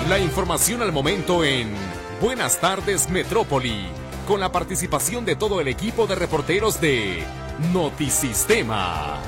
La información al momento en Buenas tardes Metrópoli, con la participación de todo el equipo de reporteros de Notisistema.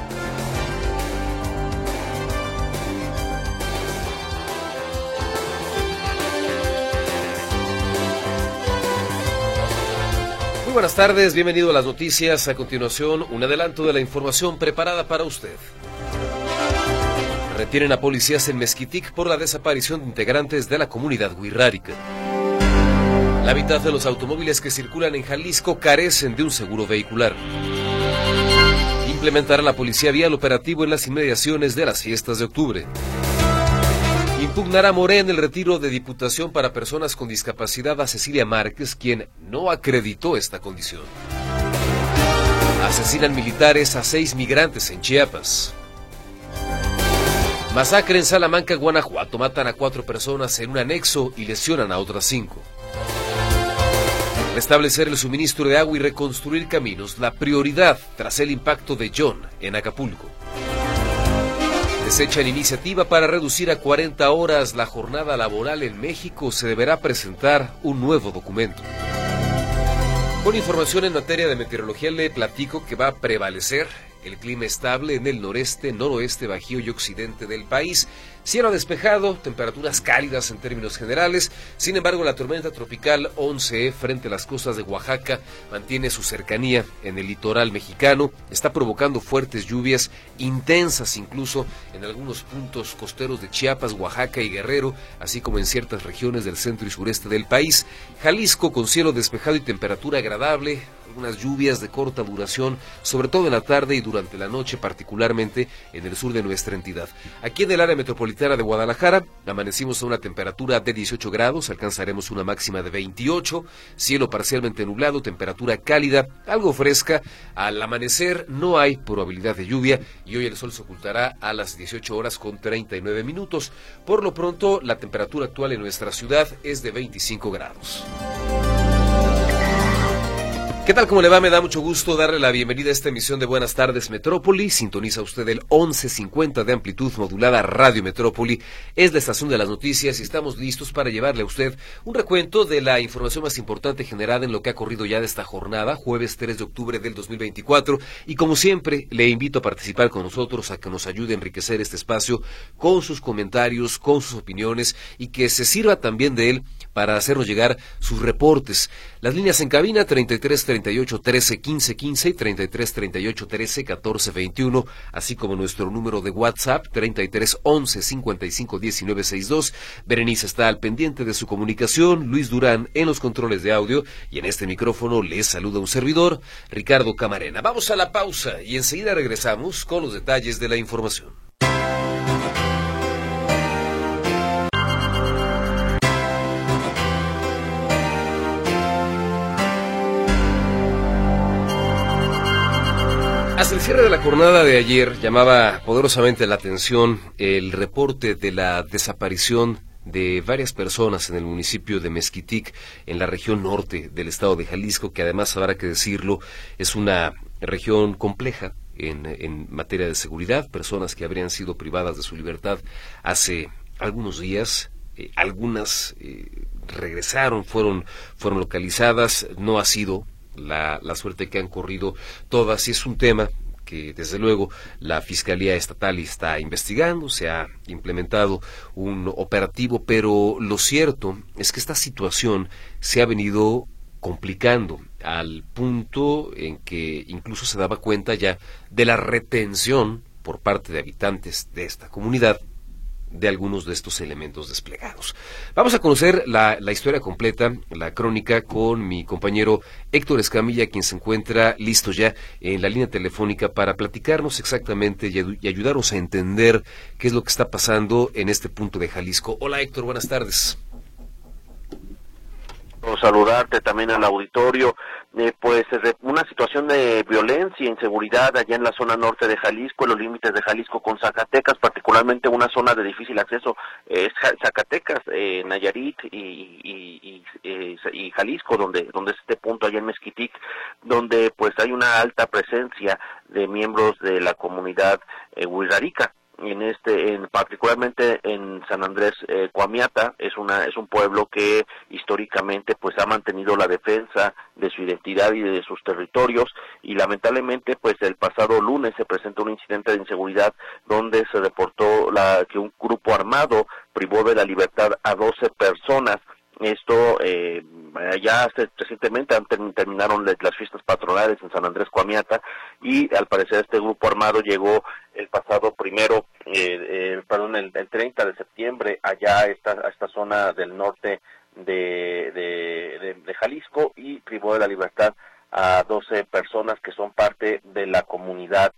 Muy buenas tardes, bienvenido a las noticias. A continuación, un adelanto de la información preparada para usted. Retienen a policías en Mezquitic por la desaparición de integrantes de la comunidad wixárika. La mitad de los automóviles que circulan en Jalisco carecen de un seguro vehicular. Implementará la policía vial operativo en las inmediaciones de las fiestas de octubre. Impugnará Morena el retiro de diputación para personas con discapacidad a Cecilia Márquez, quien no acreditó esta condición. Asesinan militares a 6 migrantes en Chiapas. Masacre en Salamanca, Guanajuato. Matan a 4 personas en un anexo y lesionan a otras 5. Restablecer el suministro de agua y reconstruir caminos, la prioridad tras el impacto de John en Acapulco. Desechan iniciativa para reducir a 40 horas la jornada laboral en México. Se deberá presentar un nuevo documento. Con información en materia de meteorología, le platico que va a prevalecer el clima estable en el noreste, noroeste, bajío y occidente del país. Cielo despejado, temperaturas cálidas en términos generales. Sin embargo, la tormenta tropical 11 frente a las costas de Oaxaca mantiene su cercanía en el litoral mexicano. Está provocando fuertes lluvias, intensas incluso en algunos puntos costeros de Chiapas, Oaxaca y Guerrero, así como en ciertas regiones del centro y sureste del país. Jalisco con cielo despejado y temperatura agradable. Algunas lluvias de corta duración, sobre todo en la tarde y durante la noche, particularmente en el sur de nuestra entidad. Aquí en el área metropolitana de Guadalajara, amanecimos a una temperatura de 18 grados, alcanzaremos una máxima de 28, cielo parcialmente nublado, temperatura cálida, algo fresca. Al amanecer no hay probabilidad de lluvia y hoy el sol se ocultará a las 18 horas con 39 minutos. Por lo pronto, la temperatura actual en nuestra ciudad es de 25 grados. ¿Qué tal? ¿Cómo le va? Me da mucho gusto darle la bienvenida a esta emisión de Buenas tardes Metrópoli. Sintoniza usted el 1150 de amplitud modulada Radio Metrópoli. Es la estación de las noticias y estamos listos para llevarle a usted un recuento de la información más importante generada en lo que ha corrido ya de esta jornada, jueves 3 de octubre del 2024. Y como siempre, le invito a participar con nosotros, a que nos ayude a enriquecer este espacio con sus comentarios, con sus opiniones y que se sirva también de él para hacernos llegar sus reportes. Las líneas en cabina 33 38 13 15 15 y 33 38 13 14 21, así como nuestro número de WhatsApp 33 11 55 19 62. Berenice está al pendiente de su comunicación, Luis Durán en los controles de audio y en este micrófono les saluda un servidor, Ricardo Camarena. Vamos a la pausa y enseguida regresamos con los detalles de la información. Hasta el cierre de la jornada de ayer llamaba poderosamente la atención el reporte de la desaparición de varias personas en el municipio de Mezquitic, en la región norte del estado de Jalisco, que además, habrá que decirlo, es una región compleja en materia de seguridad, personas que habrían sido privadas de su libertad hace algunos días. Algunas regresaron, fueron localizadas. No ha sido la suerte que han corrido todas, y es un tema que desde luego la Fiscalía Estatal está investigando. Se ha implementado un operativo, pero lo cierto es que esta situación se ha venido complicando al punto en que incluso se daba cuenta ya de la retención por parte de habitantes de esta comunidad de algunos de estos elementos desplegados. Vamos a conocer la historia completa, la crónica, con mi compañero Héctor Escamilla, quien se encuentra listo ya en la línea telefónica para platicarnos exactamente y ayudarnos a entender qué es lo que está pasando en este punto de Jalisco. Hola Héctor, buenas tardes. Saludarte también al auditorio. Pues una situación de violencia e inseguridad allá en la zona norte de Jalisco, en los límites de Jalisco con Zacatecas, particularmente una zona de difícil acceso es Zacatecas, Nayarit y Jalisco, donde es este punto allá en Mezquitic, donde pues hay una alta presencia de miembros de la comunidad wixárika. particularmente en San Andrés Coamiata. Es un pueblo que históricamente pues ha mantenido la defensa de su identidad y de sus territorios, y lamentablemente pues el pasado lunes se presentó un incidente de inseguridad donde se reportó que un grupo armado privó de la libertad a 12 personas. Esto ya recientemente terminaron las fiestas patronales en San Andrés Coamiata, y al parecer este grupo armado llegó el pasado el 30 de septiembre allá a esta zona del norte de Jalisco, y privó de la libertad a 12 personas que son parte de la comunidad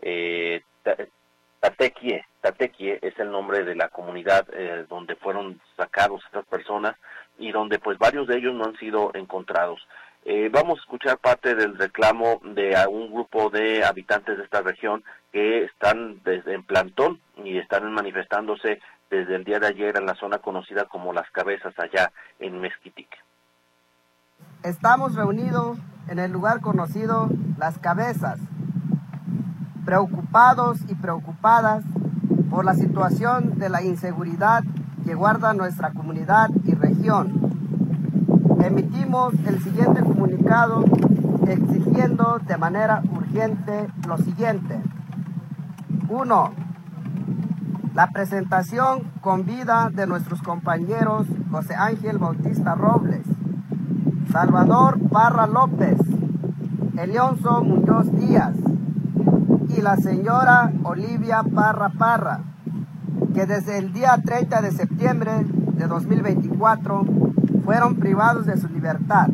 Tatequie. Tatequie es el nombre de la comunidad donde fueron sacados estas personas, y donde pues varios de ellos no han sido encontrados. Vamos a escuchar parte del reclamo de un grupo de habitantes de esta región que están en plantón y están manifestándose desde el día de ayer en la zona conocida como Las Cabezas, allá en Mezquitic. Estamos reunidos en el lugar conocido Las Cabezas, preocupados y preocupadas por la situación de la inseguridad que guarda nuestra comunidad y región. Emitimos el siguiente comunicado exigiendo de manera urgente lo siguiente. 1. La presentación con vida de nuestros compañeros José Ángel Bautista Robles, Salvador Parra López, Elionzo Muñoz Díaz y la señora Olivia Parra Parra, que desde el día 30 de septiembre de 2024 fueron privados de su libertad.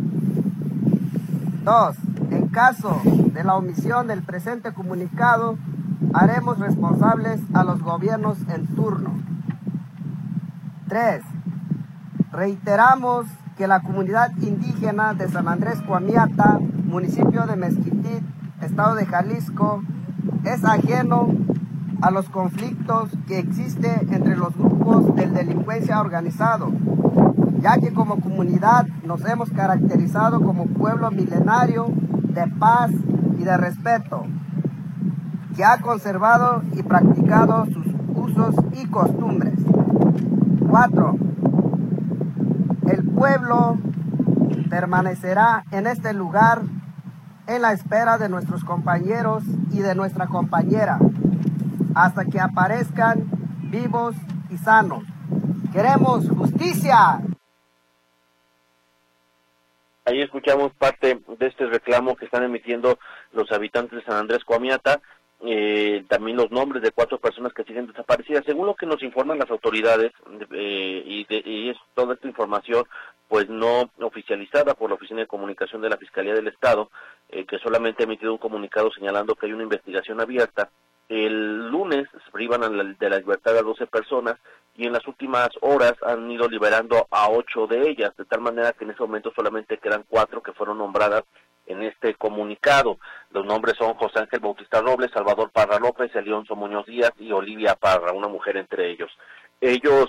2. En caso de la omisión del presente comunicado, haremos responsables a los gobiernos en turno. 3. Reiteramos que la comunidad indígena de San Andrés Coamiata, municipio de Mezquitic, estado de Jalisco, es ajeno a los conflictos que existen entre los grupos de delincuencia organizado, ya que como comunidad nos hemos caracterizado como pueblo milenario de paz y de respeto, que ha conservado y practicado sus usos y costumbres. 4. El pueblo permanecerá en este lugar en la espera de nuestros compañeros y de nuestra compañera, hasta que aparezcan vivos y sanos. ¡Queremos justicia! Ahí escuchamos parte de este reclamo que están emitiendo los habitantes de San Andrés Coamiata, también los nombres de 4 personas que siguen desaparecidas. Según lo que nos informan las autoridades, y es toda esta información pues no oficializada por la Oficina de Comunicación de la Fiscalía del Estado, que solamente ha emitido un comunicado señalando que hay una investigación abierta. El lunes se privan de la libertad a 12 personas, y en las últimas horas han ido liberando a 8 de ellas, de tal manera que en ese momento solamente quedan 4 que fueron nombradas en este comunicado. Los nombres son José Ángel Bautista Robles, Salvador Parra López, Elionzo Muñoz Díaz y Olivia Parra, una mujer entre ellos. Ellos,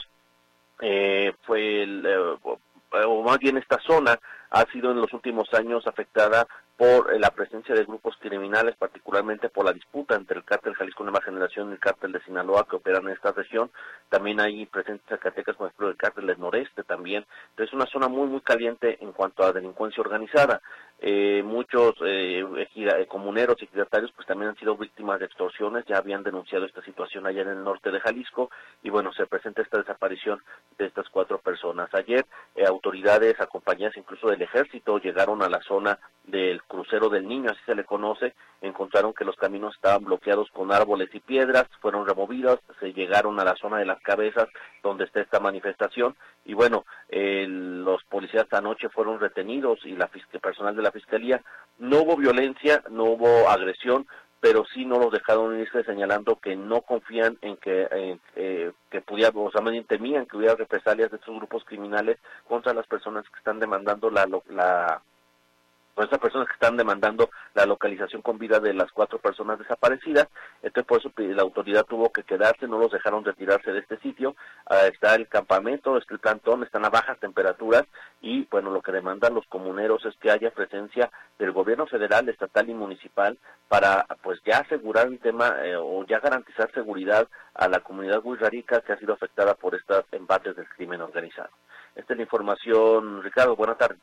o más bien esta zona, ha sido en los últimos años afectada por la presencia de grupos criminales, particularmente por la disputa entre el cártel Jalisco Nueva Generación y el cártel de Sinaloa que operan en esta región. También hay presentes Zacatecas, por ejemplo, el cártel del noreste también. Entonces es una zona muy, muy caliente en cuanto a delincuencia organizada. Muchos comuneros y ejidatarios pues también han sido víctimas de extorsiones, ya habían denunciado esta situación allá en el norte de Jalisco, y bueno, se presenta esta desaparición de estas 4 personas. Ayer autoridades acompañadas incluso del ejército llegaron a la zona del crucero del Niño, así se le conoce, encontraron que los caminos estaban bloqueados con árboles y piedras, fueron removidas, se llegaron a la zona de Las Cabezas donde está esta manifestación, y bueno, los policías anoche fueron retenidos y personal de la Fiscalía. No hubo violencia, no hubo agresión, pero sí no los dejaron irse, señalando que no confían en que pudiera, o sea, temían que hubiera represalias de estos grupos criminales contra las personas que están demandando la por estas personas que están demandando la localización con vida de las 4 personas desaparecidas. Entonces por eso la autoridad tuvo que quedarse, no los dejaron retirarse de este sitio. Está el campamento, está el plantón, están a bajas temperaturas y bueno, lo que demandan los comuneros es que haya presencia del gobierno federal, estatal y municipal para pues ya asegurar el tema o ya garantizar seguridad a la comunidad wixárika que ha sido afectada por estos embates del crimen organizado. Esta es la información, Ricardo, buenas tardes.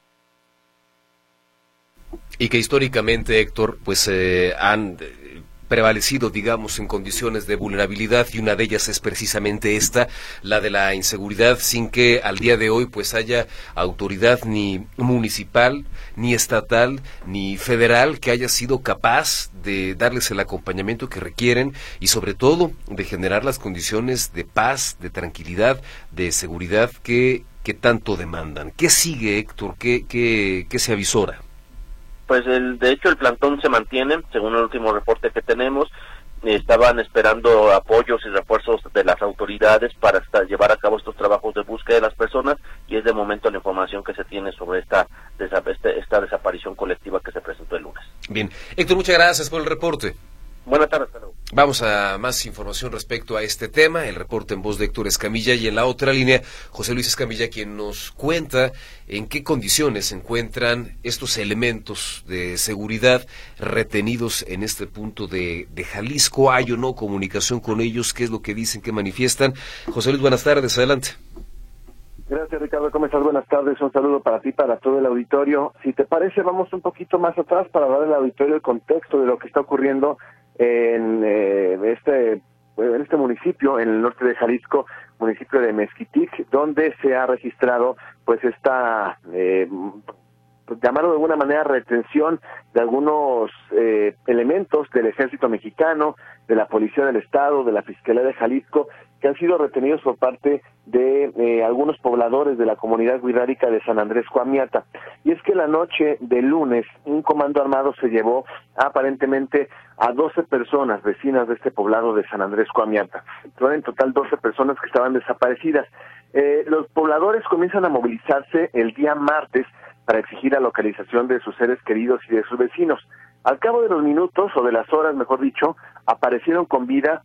Y que históricamente, Héctor, pues han prevalecido, digamos, en condiciones de vulnerabilidad, y una de ellas es precisamente esta, la de la inseguridad, sin que al día de hoy pues haya autoridad ni municipal, ni estatal, ni federal que haya sido capaz de darles el acompañamiento que requieren y sobre todo de generar las condiciones de paz, de tranquilidad, de seguridad que tanto demandan. ¿Qué sigue, Héctor? ¿Qué se avisora? Pues de hecho el plantón se mantiene, según el último reporte que tenemos. Estaban esperando apoyos y refuerzos de las autoridades para llevar a cabo estos trabajos de búsqueda de las personas, y es de momento la información que se tiene sobre esta desaparición colectiva que se presentó el lunes. Bien, Héctor, muchas gracias por el reporte. Buenas tardes, hasta luego. Vamos a más información respecto a este tema, el reporte en voz de Héctor Escamilla, y en la otra línea, José Luis Escamilla, quien nos cuenta en qué condiciones se encuentran estos elementos de seguridad retenidos en este punto de Jalisco. ¿Hay o no comunicación con ellos? ¿Qué es lo que dicen, qué manifiestan? José Luis, buenas tardes, adelante. Gracias, Ricardo. ¿Cómo estás? Buenas tardes. Un saludo para ti, para todo el auditorio. Si te parece, vamos un poquito más atrás para dar al auditorio el contexto de lo que está ocurriendo en este municipio, en el norte de Jalisco, municipio de Mezquitic, donde se ha registrado pues esta llamarlo de alguna manera retención de algunos elementos del ejército mexicano, de la policía del estado, de la Fiscalía de Jalisco, que han sido retenidos por parte de algunos pobladores de la comunidad wixárika de San Andrés Coamiata. Y es que la noche del lunes un comando armado se llevó aparentemente a 12 personas vecinas de este poblado de San Andrés Coamiata. Son en total 12 personas que estaban desaparecidas. Los pobladores comienzan a movilizarse el día martes para exigir la localización de sus seres queridos y de sus vecinos. Al cabo de los minutos, o de las horas, mejor dicho, aparecieron con vida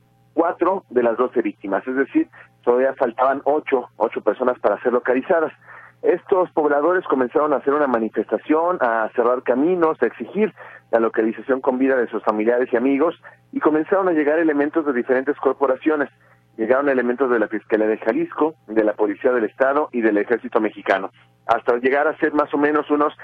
4 de las 12 víctimas, es decir, todavía faltaban 8 personas para ser localizadas. Estos pobladores comenzaron a hacer una manifestación, a cerrar caminos, a exigir la localización con vida de sus familiares y amigos, y comenzaron a llegar elementos de diferentes corporaciones. Llegaron elementos de la Fiscalía de Jalisco, de la Policía del Estado y del Ejército Mexicano, hasta llegar a ser más o menos unos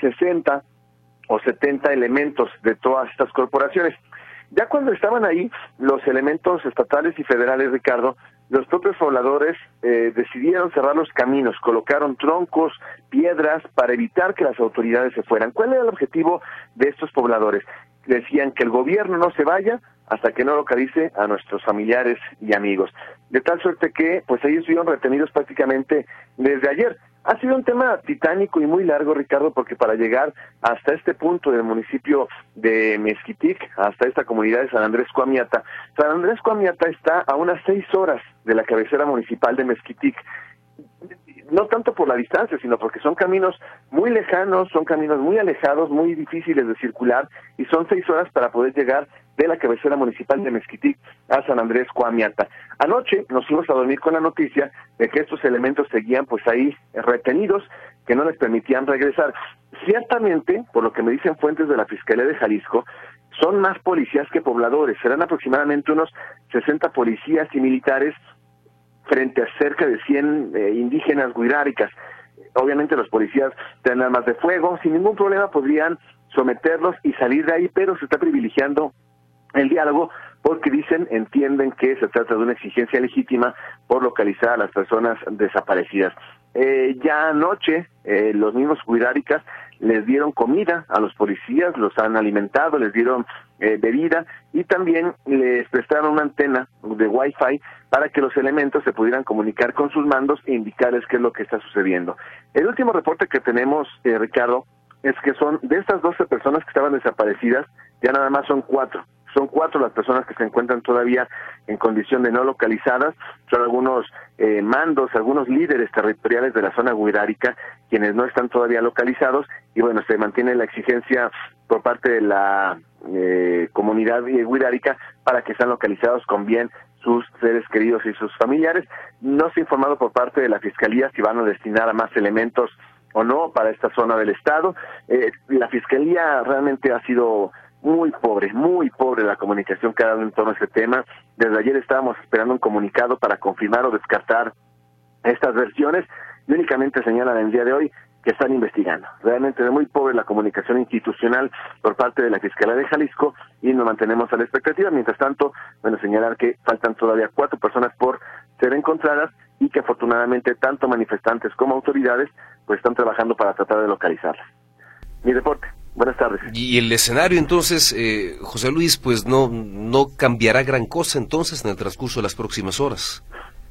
60 o 70 elementos de todas estas corporaciones. Ya cuando estaban ahí los elementos estatales y federales, Ricardo, los propios pobladores decidieron cerrar los caminos, colocaron troncos, piedras para evitar que las autoridades se fueran. ¿Cuál era el objetivo de estos pobladores? Decían que el gobierno no se vaya hasta que no localice a nuestros familiares y amigos. De tal suerte que pues ellos estuvieron retenidos prácticamente desde ayer. Ha sido un tema titánico y muy largo, Ricardo, porque para llegar hasta este punto del municipio de Mezquitic, hasta esta comunidad de San Andrés Coamiata está a unas 6 horas de la cabecera municipal de Mezquitic. No tanto por la distancia, sino porque son caminos muy lejanos, son caminos muy alejados, muy difíciles de circular, y son 6 horas para poder llegar de la cabecera municipal de Mezquitic a San Andrés Coamiata. Anoche nos fuimos a dormir con la noticia de que estos elementos seguían pues ahí retenidos, que no les permitían regresar. Ciertamente, por lo que me dicen fuentes de la Fiscalía de Jalisco, son más policías que pobladores, serán aproximadamente unos 60 policías y militares frente a cerca de 100 indígenas wixárikas. Obviamente los policías tienen armas de fuego, sin ningún problema podrían someterlos y salir de ahí, pero se está privilegiando el diálogo porque entienden que se trata de una exigencia legítima por localizar a las personas desaparecidas. Ya anoche los mismos wixárikas les dieron comida a los policías, los han alimentado, les dieron bebida y también les prestaron una antena de Wi-Fi para que los elementos se pudieran comunicar con sus mandos e indicarles qué es lo que está sucediendo. El último reporte que tenemos, Ricardo, es que son de estas 12 personas que estaban desaparecidas, ya nada más son 4. Son 4 las personas que se encuentran todavía en condición de no localizadas. Son algunos mandos, algunos líderes territoriales de la zona wixárika quienes no están todavía localizados, y bueno, se mantiene la exigencia por parte de la comunidad wixárika para que sean localizados con bien sus seres queridos y sus familiares. No se ha informado por parte de la Fiscalía si van a destinar a más elementos o no para esta zona del estado. La Fiscalía realmente ha sido muy pobre la comunicación que ha dado en torno a este tema. Desde ayer estábamos esperando un comunicado para confirmar o descartar estas versiones, y únicamente señalan el día de hoy que están investigando. Realmente es muy pobre la comunicación institucional por parte de la Fiscalía de Jalisco, y nos mantenemos a la expectativa. Mientras tanto, bueno, señalar que faltan todavía 4 personas por ser encontradas, y que afortunadamente tanto manifestantes como autoridades pues están trabajando para tratar de localizarlas. Mi reporte. Buenas tardes. Y el escenario entonces, José Luis, pues no cambiará gran cosa entonces en el transcurso de las próximas horas.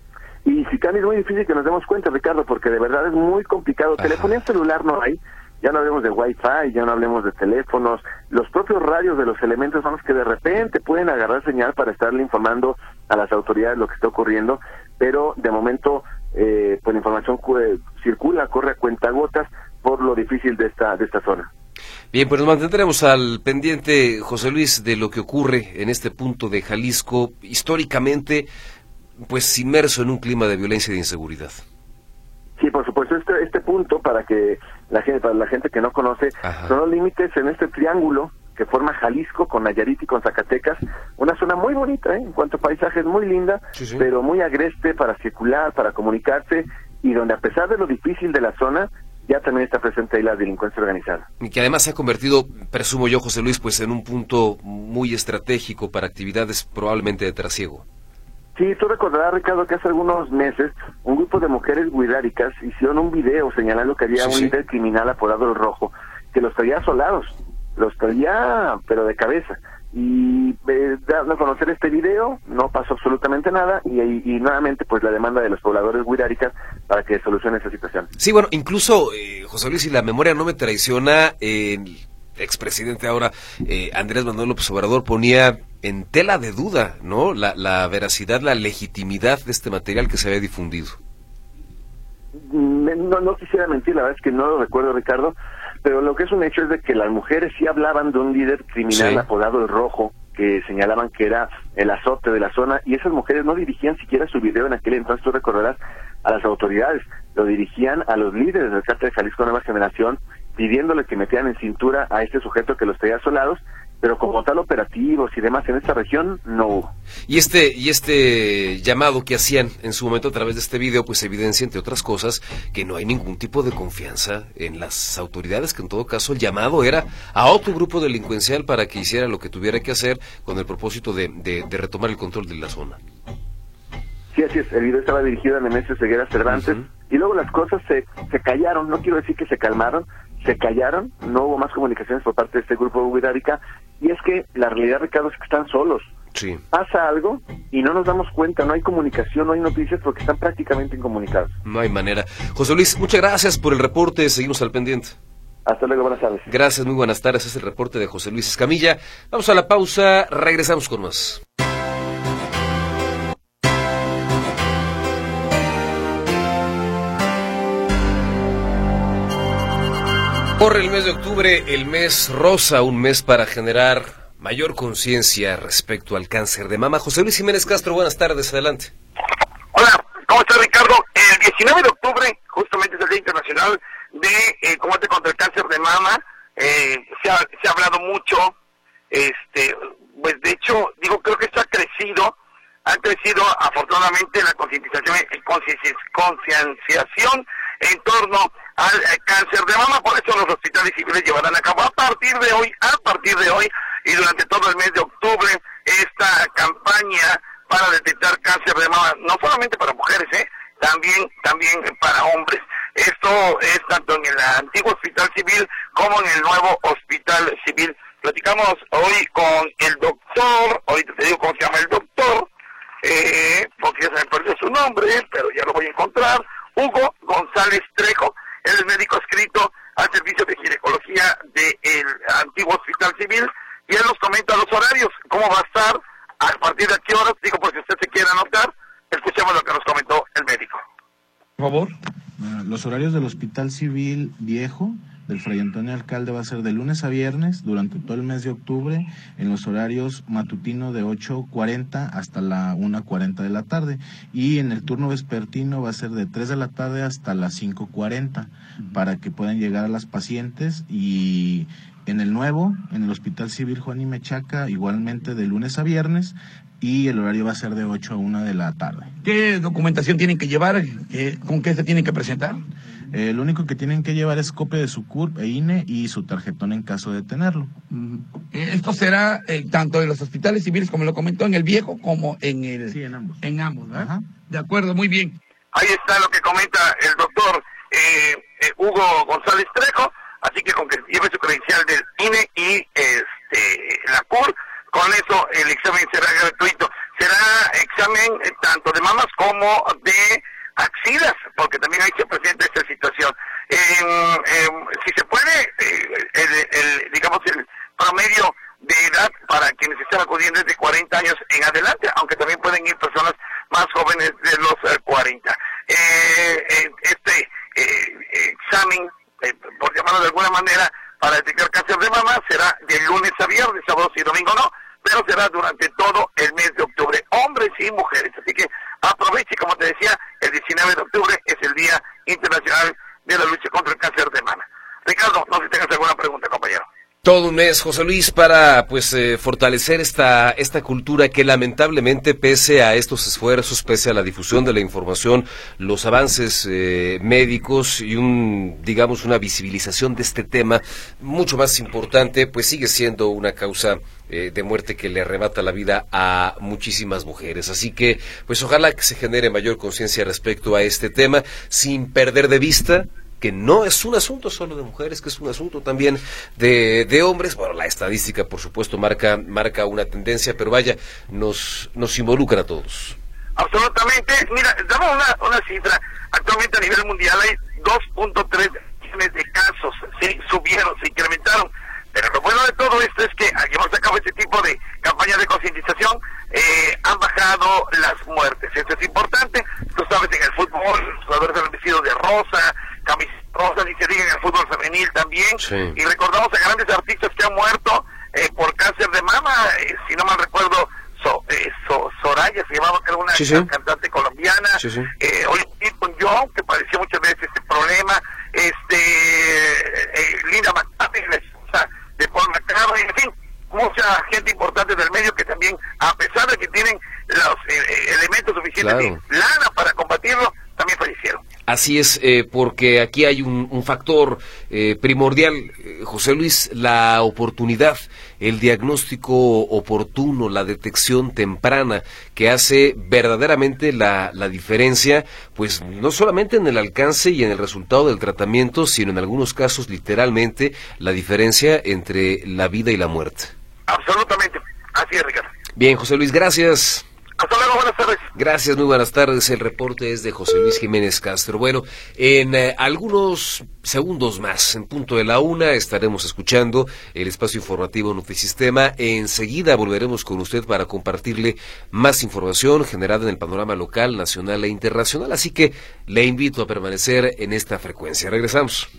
Y si cambia es muy difícil que nos demos cuenta, Ricardo, porque de verdad es muy complicado. Ajá. Telefonía celular no hay, ya no hablemos de Wi-Fi, ya no hablemos de teléfonos. Los propios radios de los elementos son los que de repente pueden agarrar señal para estarle informando a las autoridades lo que está ocurriendo, pero de momento pues la información circula, corre a cuentagotas por lo difícil de esta zona. Bien, pues nos mantendremos al pendiente, José Luis, de lo que ocurre en este punto de Jalisco, históricamente pues inmerso en un clima de violencia y de inseguridad. Sí, por supuesto, este punto, para la gente que no conoce, ajá, son los límites en este triángulo que forma Jalisco con Nayarit y con Zacatecas, una zona muy bonita, en cuanto a paisajes, muy linda, sí. Pero muy agreste para circular, para comunicarse, y donde a pesar de lo difícil de la zona, ya también está presente ahí la delincuencia organizada. Y que además se ha convertido, presumo yo, José Luis, pues en un punto muy estratégico para actividades probablemente de trasiego. Sí, tú recordarás, Ricardo, que hace algunos meses un grupo de mujeres wixárikas hicieron un video señalando que había un líder criminal apodado El Rojo, que los traía asolados, los traía pero de cabeza. Y dando a conocer este video, no pasó absolutamente nada, y nuevamente pues la demanda de los pobladores wixáricas para que solucione esa situación. Sí, bueno, incluso, José Luis, si la memoria no me traiciona, el expresidente ahora, Andrés Manuel López Obrador, ponía en tela de duda, ¿no?, la veracidad, la legitimidad de este material que se había difundido. No quisiera mentir, la verdad es que no lo recuerdo, Ricardo, pero lo que es un hecho es de que las mujeres sí hablaban de un líder criminal, sí, apodado El Rojo, que señalaban que era el azote de la zona, y esas mujeres no dirigían siquiera su video en aquel entonces, tú recordarás, a las autoridades, lo dirigían a los líderes del Cártel de Jalisco Nueva Generación, pidiéndoles que metieran en cintura a este sujeto que los traía asolados, pero como tal operativos y demás en esta región no hubo. Y este llamado que hacían en su momento a través de este video, pues evidencia, entre otras cosas, que no hay ningún tipo de confianza en las autoridades, que en todo caso el llamado era a otro grupo delincuencial para que hiciera lo que tuviera que hacer con el propósito de retomar el control de la zona. Sí, así es, el video estaba dirigido a Nemesio Ceguera Cervantes, y luego las cosas se callaron, no quiero decir que se calmaron, se callaron, no hubo más comunicaciones por parte de este grupo wixárika, y es que la realidad, Ricardo, es que están solos. Sí. Pasa algo y no nos damos cuenta, no hay comunicación, no hay noticias porque están prácticamente incomunicados. No hay manera. José Luis, muchas gracias por el reporte, seguimos al pendiente. Hasta luego, buenas tardes. Gracias, muy buenas tardes, es el reporte de José Luis Escamilla. Vamos a la pausa, regresamos con más. Corre el mes de octubre, el mes rosa, un mes para generar mayor conciencia respecto al cáncer de mama. José Luis Jiménez Castro, buenas tardes, adelante. Hola, ¿cómo estás, Ricardo? El 19 de octubre, justamente es el Día Internacional de combate contra el cáncer de mama. Se ha hablado mucho, pues de hecho, creo que esto ha crecido afortunadamente la concienciación en torno al cáncer de mama. Por eso los hospitales civiles llevarán a cabo a partir de hoy y durante todo el mes de octubre esta campaña para detectar cáncer de mama, no solamente para mujeres, también para hombres. Esto es tanto en el antiguo hospital civil como en el nuevo hospital civil. Platicamos hoy con el doctor, ahorita te digo cómo se llama el doctor, porque ya se me perdió su nombre, pero ya lo voy a encontrar, Hugo González Trejo. Él es médico adscrito al servicio de ginecología del antiguo hospital civil, y él nos comenta los horarios, cómo va Bueno, los horarios del Hospital Civil Viejo del Fray Antonio Alcalde va a ser de lunes a viernes durante todo el mes de octubre en los horarios matutino de 8:40 hasta la 1:40 de la tarde, y en el turno vespertino va a ser de 3 de la tarde hasta las 5:40 para que puedan llegar a las pacientes. Y en el nuevo, en el Hospital Civil Juan y Mechaca, igualmente de lunes a viernes, y el horario va a ser de 8 a 1 de la tarde. ¿Qué documentación tienen que llevar? ¿Con qué se tienen que presentar? Lo único que tienen que llevar es copia de su CURP e INE y su tarjetón en caso de tenerlo. Esto será tanto en los hospitales civiles, como lo comentó, en el Viejo como en el... Sí, en ambos. En ambos, ¿verdad? Ajá. De acuerdo, muy bien. Ahí está lo que comenta el doctor Hugo González Trejo, así que con que lleve su credencial del INE y la CUR, con eso el examen será gratuito. Será examen tanto de mamas como de axilas, porque también ahí se presenta esta situación. Si se puede, digamos, el promedio de edad para quienes están acudiendo es de 40 años en adelante, aunque también pueden ir personas más jóvenes de los 40. Este examen, por llamarlo de alguna manera, para detectar cáncer de mama será de lunes a viernes, sábados y domingo no, pero será durante todo el mes de octubre, hombres y mujeres. Así que aproveche, como te decía, el 19 de octubre es el Día Internacional de la Lucha contra el Cáncer de Mama. Ricardo, no sé si tengas alguna pregunta, compañero. Todo un mes, José Luis, para fortalecer esta cultura que lamentablemente, pese a estos esfuerzos, pese a la difusión de la información, los avances médicos y una visibilización de este tema mucho más importante, pues sigue siendo una causa de muerte que le arrebata la vida a muchísimas mujeres. Así que, pues ojalá que se genere mayor conciencia respecto a este tema, sin perder de vista que no es un asunto solo de mujeres, que es un asunto también de hombres. Bueno, la estadística, por supuesto, marca una tendencia, pero vaya, nos involucra a todos. Absolutamente. Mira, damos una cifra. Actualmente a nivel mundial hay 2.3 millones de casos. Sí, subieron, se incrementaron. Pero lo bueno de todo esto es que llevamos a cabo este tipo de campañas de concientización, han bajado las muertes. Esto es importante. Tú sabes, en el fútbol, los jugadores han vestido de rosa, camisas rosas, y se diga en el fútbol femenil también. Sí. Y recordamos a grandes artistas que han muerto por cáncer de mama. Si no mal recuerdo, Soraya se llamaba, que era una cantante colombiana. Sí, sí. Olivia John, que padeció muchas veces este problema. Linda McCartney, la esposa de Paul McCartney, en fin, mucha gente importante del medio que también, a pesar de que tienen los elementos suficientes de lana para combatirlo, también fallecieron. Así es, porque aquí hay un factor primordial, José Luis, la oportunidad, el diagnóstico oportuno, la detección temprana, que hace verdaderamente la diferencia, pues no solamente en el alcance y en el resultado del tratamiento, sino en algunos casos literalmente la diferencia entre la vida y la muerte. Absolutamente, así es, Ricardo. Bien, José Luis, gracias. Hasta luego, buenas tardes. Gracias, muy buenas tardes. El reporte es de José Luis Jiménez Castro. Bueno, en algunos segundos más, en punto de la 1, estaremos escuchando el espacio informativo Notisistema. Enseguida volveremos con usted para compartirle más información generada en el panorama local, nacional e internacional. Así que le invito a permanecer en esta frecuencia. Regresamos.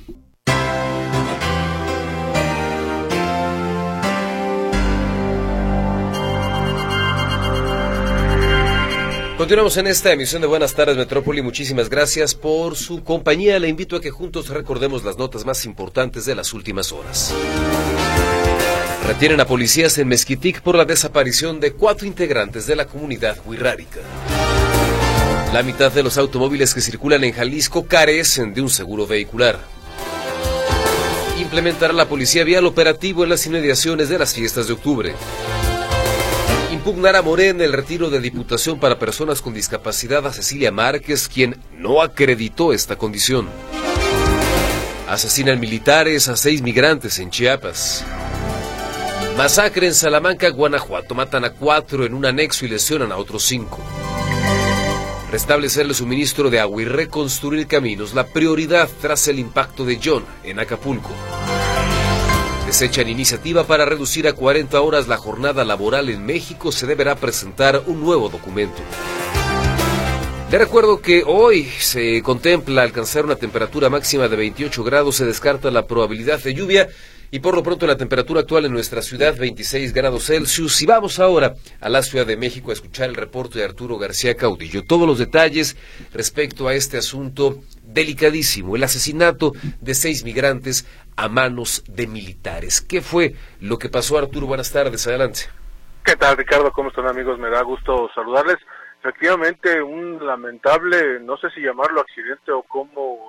Continuamos en esta emisión de Buenas Tardes Metrópoli. Muchísimas gracias por su compañía. Le invito a que juntos recordemos las notas más importantes de las últimas horas. Retienen a policías en Mezquitic por la desaparición de 4 integrantes de la comunidad wixárika. La mitad de los automóviles que circulan en Jalisco carecen de un seguro vehicular. Implementará la policía vial operativo en las inmediaciones de las fiestas de octubre. Impugnará Morena el retiro de diputación para personas con discapacidad a Cecilia Márquez, quien no acreditó esta condición. Asesinan militares a 6 migrantes en Chiapas. Masacre en Salamanca, Guanajuato. Matan a 4 en un anexo y lesionan a otros 5. Restablecer el suministro de agua y reconstruir caminos, la prioridad tras el impacto de John en Acapulco. Desechan iniciativa para reducir a 40 horas la jornada laboral en México. Se deberá presentar un nuevo documento. Le recuerdo que hoy se contempla alcanzar una temperatura máxima de 28 grados, se descarta la probabilidad de lluvia y por lo pronto la temperatura actual en nuestra ciudad 26 grados Celsius. Y vamos ahora a la Ciudad de México a escuchar el reporte de Arturo García Caudillo. Todos los detalles respecto a este asunto delicadísimo, el asesinato de 6 migrantes a manos de militares. ¿Qué fue lo que pasó, Arturo? Buenas tardes, adelante. ¿Qué tal, Ricardo? ¿Cómo están, amigos? Me da gusto saludarles. Efectivamente, un lamentable, no sé si llamarlo accidente o cómo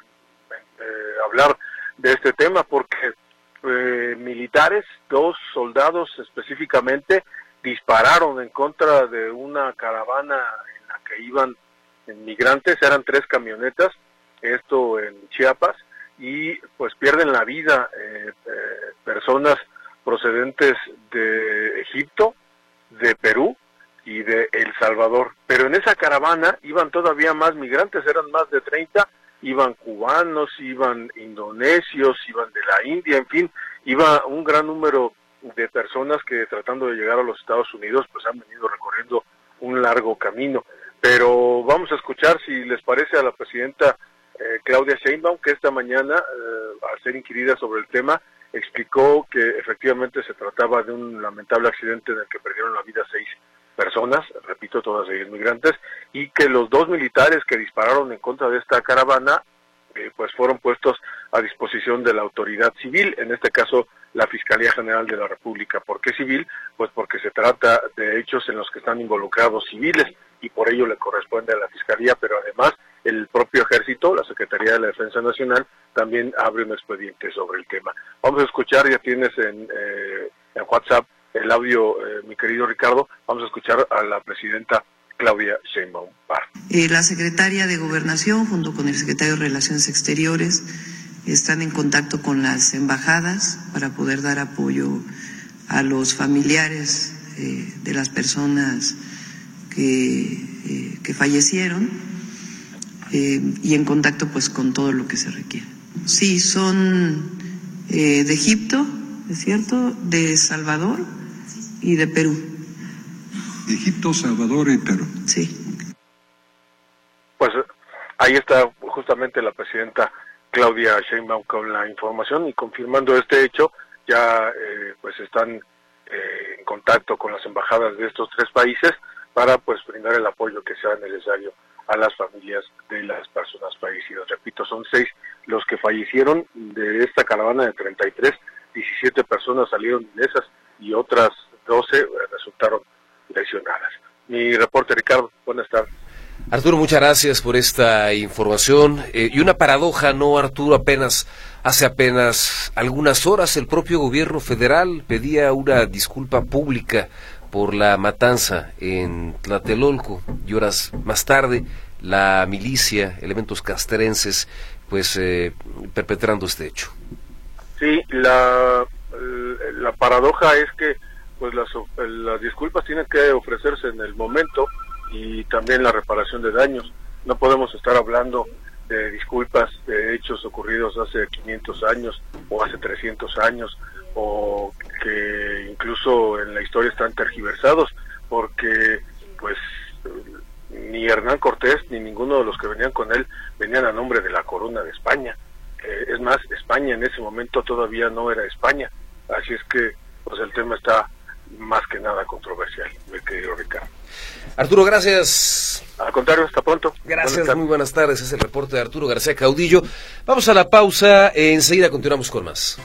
hablar de este tema, porque militares, 2 soldados específicamente, dispararon en contra de una caravana en la que iban migrantes, eran 3 camionetas, esto en Chiapas, y pues pierden la vida personas procedentes de Egipto, de Perú y de El Salvador. Pero en esa caravana iban todavía más migrantes, eran más de 30, iban cubanos, iban indonesios, iban de la India, en fin, iba un gran número de personas que tratando de llegar a los Estados Unidos pues han venido recorriendo un largo camino. Pero vamos a escuchar, si les parece, a la presidenta Claudia Sheinbaum, que esta mañana, al ser inquirida sobre el tema, explicó que efectivamente se trataba de un lamentable accidente en el que perdieron la vida 6 personas, repito, todas ellas migrantes, y que los 2 militares que dispararon en contra de esta caravana pues fueron puestos a disposición de la autoridad civil, en este caso la Fiscalía General de la República. ¿Por qué civil? Pues porque se trata de hechos en los que están involucrados civiles y por ello le corresponde a la Fiscalía, pero además el propio Ejército, la Secretaría de la Defensa Nacional, también abre un expediente sobre el tema. Vamos a escuchar, ya tienes en WhatsApp el audio, mi querido Ricardo, vamos a escuchar a la presidenta Claudia Sheinbaum. La secretaria de Gobernación, junto con el secretario de Relaciones Exteriores, están en contacto con las embajadas para poder dar apoyo a los familiares de las personas que fallecieron y en contacto pues con todo lo que se requiere. Sí, son de Egipto, ¿es cierto?, de Salvador y de Perú. Egipto, Salvador y Perú. Sí. Pues ahí está justamente la presidenta Claudia Sheinbaum con la información y confirmando este hecho. Ya pues están en contacto con las embajadas de estos 3 países para pues brindar el apoyo que sea necesario a las familias de las personas fallecidas. Repito, son 6 los que fallecieron de esta caravana de 33, 17 personas salieron ilesas y otras 12 resultaron lesionadas. Mi reporte, Ricardo, buenas tardes. Arturo, muchas gracias por esta información. Y una paradoja, ¿no, Arturo? Hace apenas algunas horas el propio gobierno federal pedía una disculpa pública por la matanza en Tlatelolco y horas más tarde la milicia, elementos castrenses, pues perpetrando este hecho. Sí, la paradoja es que pues las disculpas tienen que ofrecerse en el momento y también la reparación de daños. No podemos estar hablando de disculpas de hechos ocurridos hace 500 años o hace 300 años o que incluso en la historia están tergiversados, porque pues ni Hernán Cortés ni ninguno de los que venían con él venían a nombre de la corona de España. Es más, España en ese momento todavía no era España, así es que pues el tema está más que nada controversial, mi querido Ricardo. Arturo, gracias. Al contrario, hasta pronto. Gracias, muy buenas tardes. Es el reporte de Arturo García Caudillo. Vamos a la pausa, enseguida continuamos con más.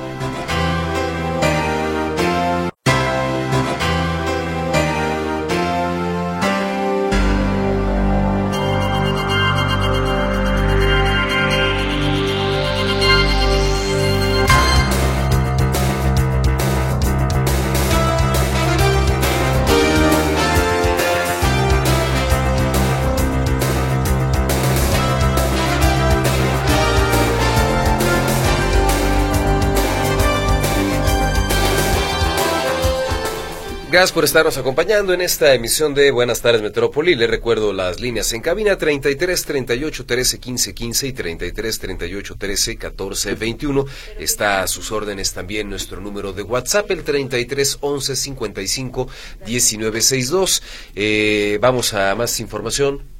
Gracias por estarnos acompañando en esta emisión de Buenas Tardes Metrópoli. Les recuerdo las líneas en cabina 33 38 13 15 15 y 33 38 13 14 21. Está a sus órdenes también nuestro número de WhatsApp, el 33 11 55 19 62. Vamos a más información.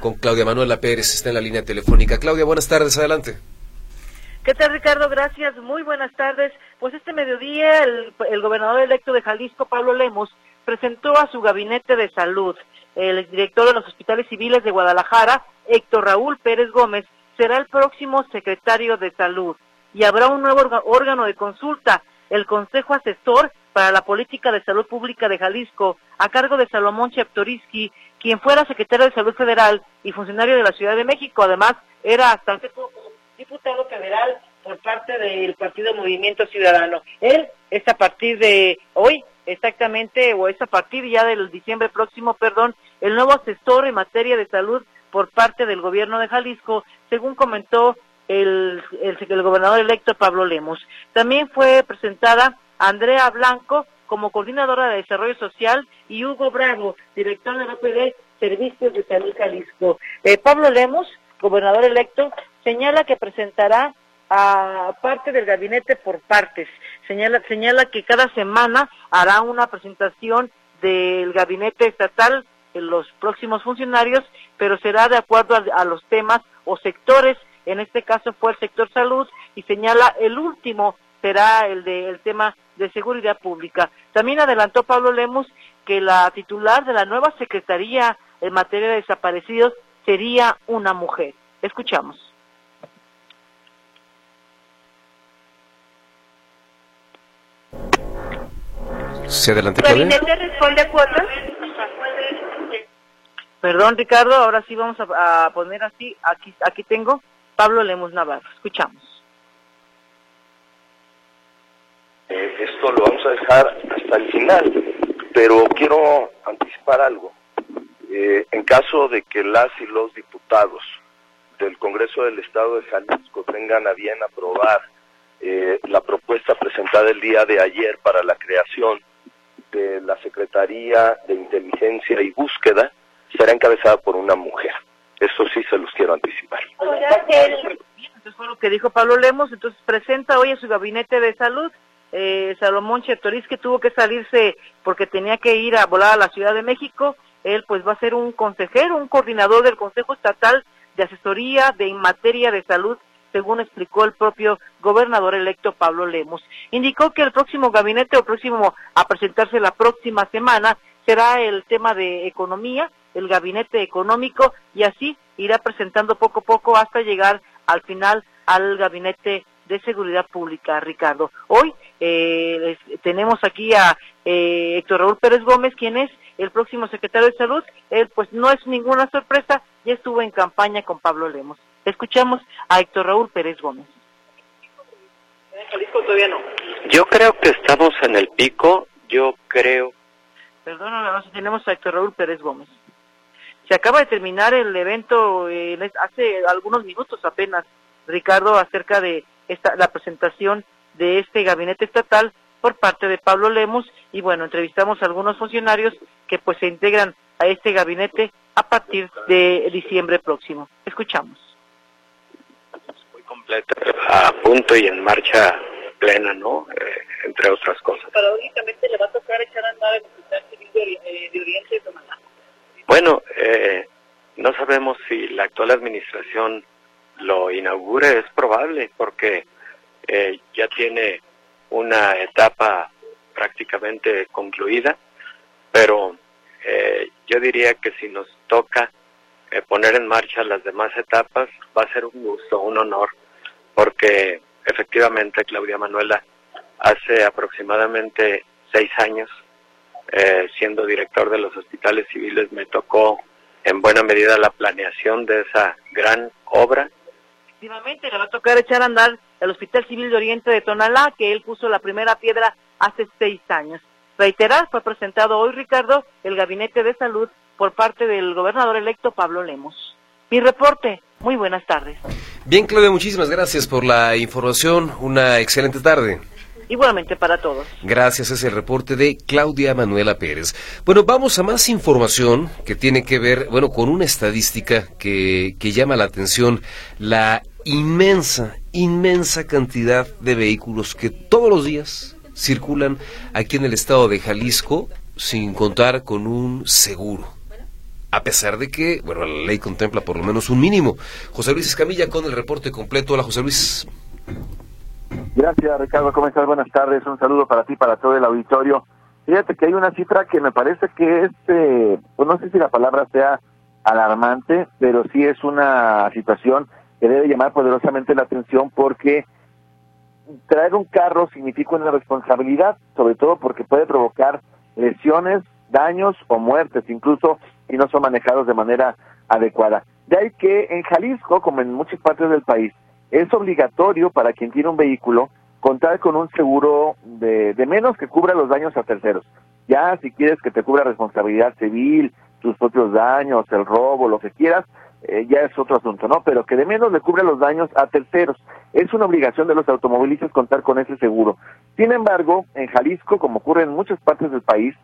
con Claudia Manuela Pérez, está en la línea telefónica. Claudia, buenas tardes, adelante. ¿Qué tal, Ricardo? Gracias, muy buenas tardes. Pues este mediodía el gobernador electo de Jalisco, Pablo Lemos, presentó a su gabinete de salud. El director de los hospitales civiles de Guadalajara, Héctor Raúl Pérez Gómez, será el próximo secretario de salud. Y habrá un nuevo órgano de consulta, el Consejo Asesor para la Política de Salud Pública de Jalisco, a cargo de Salomón Chertorivsky, quien fuera secretario de Salud Federal y funcionario de la Ciudad de México. Además, era hasta hace poco diputado federal por parte del Partido Movimiento Ciudadano. Él es a partir de hoy, exactamente, o es a partir ya del diciembre próximo, el nuevo asesor en materia de salud por parte del gobierno de Jalisco, según comentó el gobernador electo Pablo Lemos. También fue presentada Andrea Blanco como coordinadora de desarrollo social y Hugo Bravo, director de la OPD Servicios de Salud Jalisco. Pablo Lemos, gobernador electo, señala que presentará a parte del gabinete por partes. Señala que cada semana hará una presentación del gabinete estatal en los próximos funcionarios, pero será de acuerdo a los temas o sectores. En este caso fue el sector salud, y señala el último será el tema de seguridad pública. También adelantó Pablo Lemos que la titular de la nueva secretaría en materia de desaparecidos sería una mujer. Escuchamos. ¿Se adelantó? ¿El gabinete responde a cuotas? Perdón, Ricardo, ahora sí vamos a poner así. Aquí tengo Pablo Lemos Navarro. Escuchamos. Esto lo vamos a dejar hasta el final, pero quiero anticipar algo. En caso de que las y los diputados del Congreso del Estado de Jalisco tengan a bien aprobar la propuesta presentada el día de ayer para la creación de la Secretaría de Inteligencia y Búsqueda, será encabezada por una mujer. Eso sí se los quiero anticipar. Entonces fue lo que dijo Pablo Lemos. Entonces presenta hoy a su gabinete de salud. Salomón Chertorivsky tuvo que salirse porque tenía que ir a volar a la Ciudad de México. Él pues va a ser un consejero, un coordinador del Consejo Estatal de Asesoría en materia de salud, según explicó el propio gobernador electo Pablo Lemos. Indicó que el próximo gabinete, o próximo a presentarse la próxima semana, será el tema de economía, el gabinete económico, y así irá presentando poco a poco hasta llegar al final al gabinete de seguridad pública, Ricardo. Hoy tenemos aquí a Héctor Raúl Pérez Gómez, quien es el próximo secretario de salud. Él pues no es ninguna sorpresa, ya estuvo en campaña con Pablo Lemos. Escuchamos a Héctor Raúl Pérez Gómez. En Jalisco todavía no. Yo creo que estamos en el pico, Perdón, tenemos a Héctor Raúl Pérez Gómez. Se acaba de terminar el evento hace algunos minutos apenas, Ricardo, acerca de la presentación de este gabinete estatal por parte de Pablo Lemos, y bueno, entrevistamos a algunos funcionarios que pues se integran a este gabinete a partir de diciembre próximo. Escuchamos. Muy completa, a punto y en marcha plena, ¿no? Entre otras cosas. Paradójicamente le va a tocar echar a andar el Hospital Civil de Oriente de Tonalá. Bueno, no sabemos si la actual administración lo inaugure, es probable, porque ya tiene una etapa prácticamente concluida, pero yo diría que si nos toca poner en marcha las demás etapas, va a ser un gusto, un honor, porque efectivamente Claudia Manuela hace aproximadamente 6 años, siendo director de los hospitales civiles, me tocó en buena medida la planeación de esa gran obra. Efectivamente, le va a tocar echar a andar el Hospital Civil de Oriente de Tonalá, que él puso la primera piedra hace 6 años. Reiterar, fue presentado hoy, Ricardo, el Gabinete de Salud por parte del gobernador electo Pablo Lemos. Mi reporte, muy buenas tardes. Bien, Claudia, muchísimas gracias por la información, una excelente tarde. Igualmente para todos. Gracias, es el reporte de Claudia Manuela Pérez. Bueno, vamos a más información que tiene que ver, con una estadística que llama la atención, la inmensa cantidad de vehículos que todos los días circulan aquí en el estado de Jalisco sin contar con un seguro. a pesar de que, bueno, la ley contempla por lo menos un mínimo. José Luis Escamilla con el reporte completo. Hola, José Luis. Gracias, Ricardo. ¿Cómo estás? Buenas tardes. Un saludo para ti, para todo el auditorio. Fíjate que hay una cifra que me parece que es, pues no sé si la palabra sea alarmante, pero sí es una situación que debe llamar poderosamente la atención, porque traer un carro significa una responsabilidad, sobre todo porque puede provocar lesiones, daños o muertes, incluso si no son manejados de manera adecuada. De ahí que en Jalisco, como en muchas partes del país, es obligatorio para quien tiene un vehículo contar con un seguro de menos que cubra los daños a terceros. Ya si quieres que te cubra responsabilidad civil, tus propios daños, el robo, lo que quieras, ya es otro asunto, ¿no? Pero que de menos le cubra los daños a terceros. Es una obligación de los automovilistas contar con ese seguro. Sin embargo, en Jalisco, como ocurre en muchas partes del país,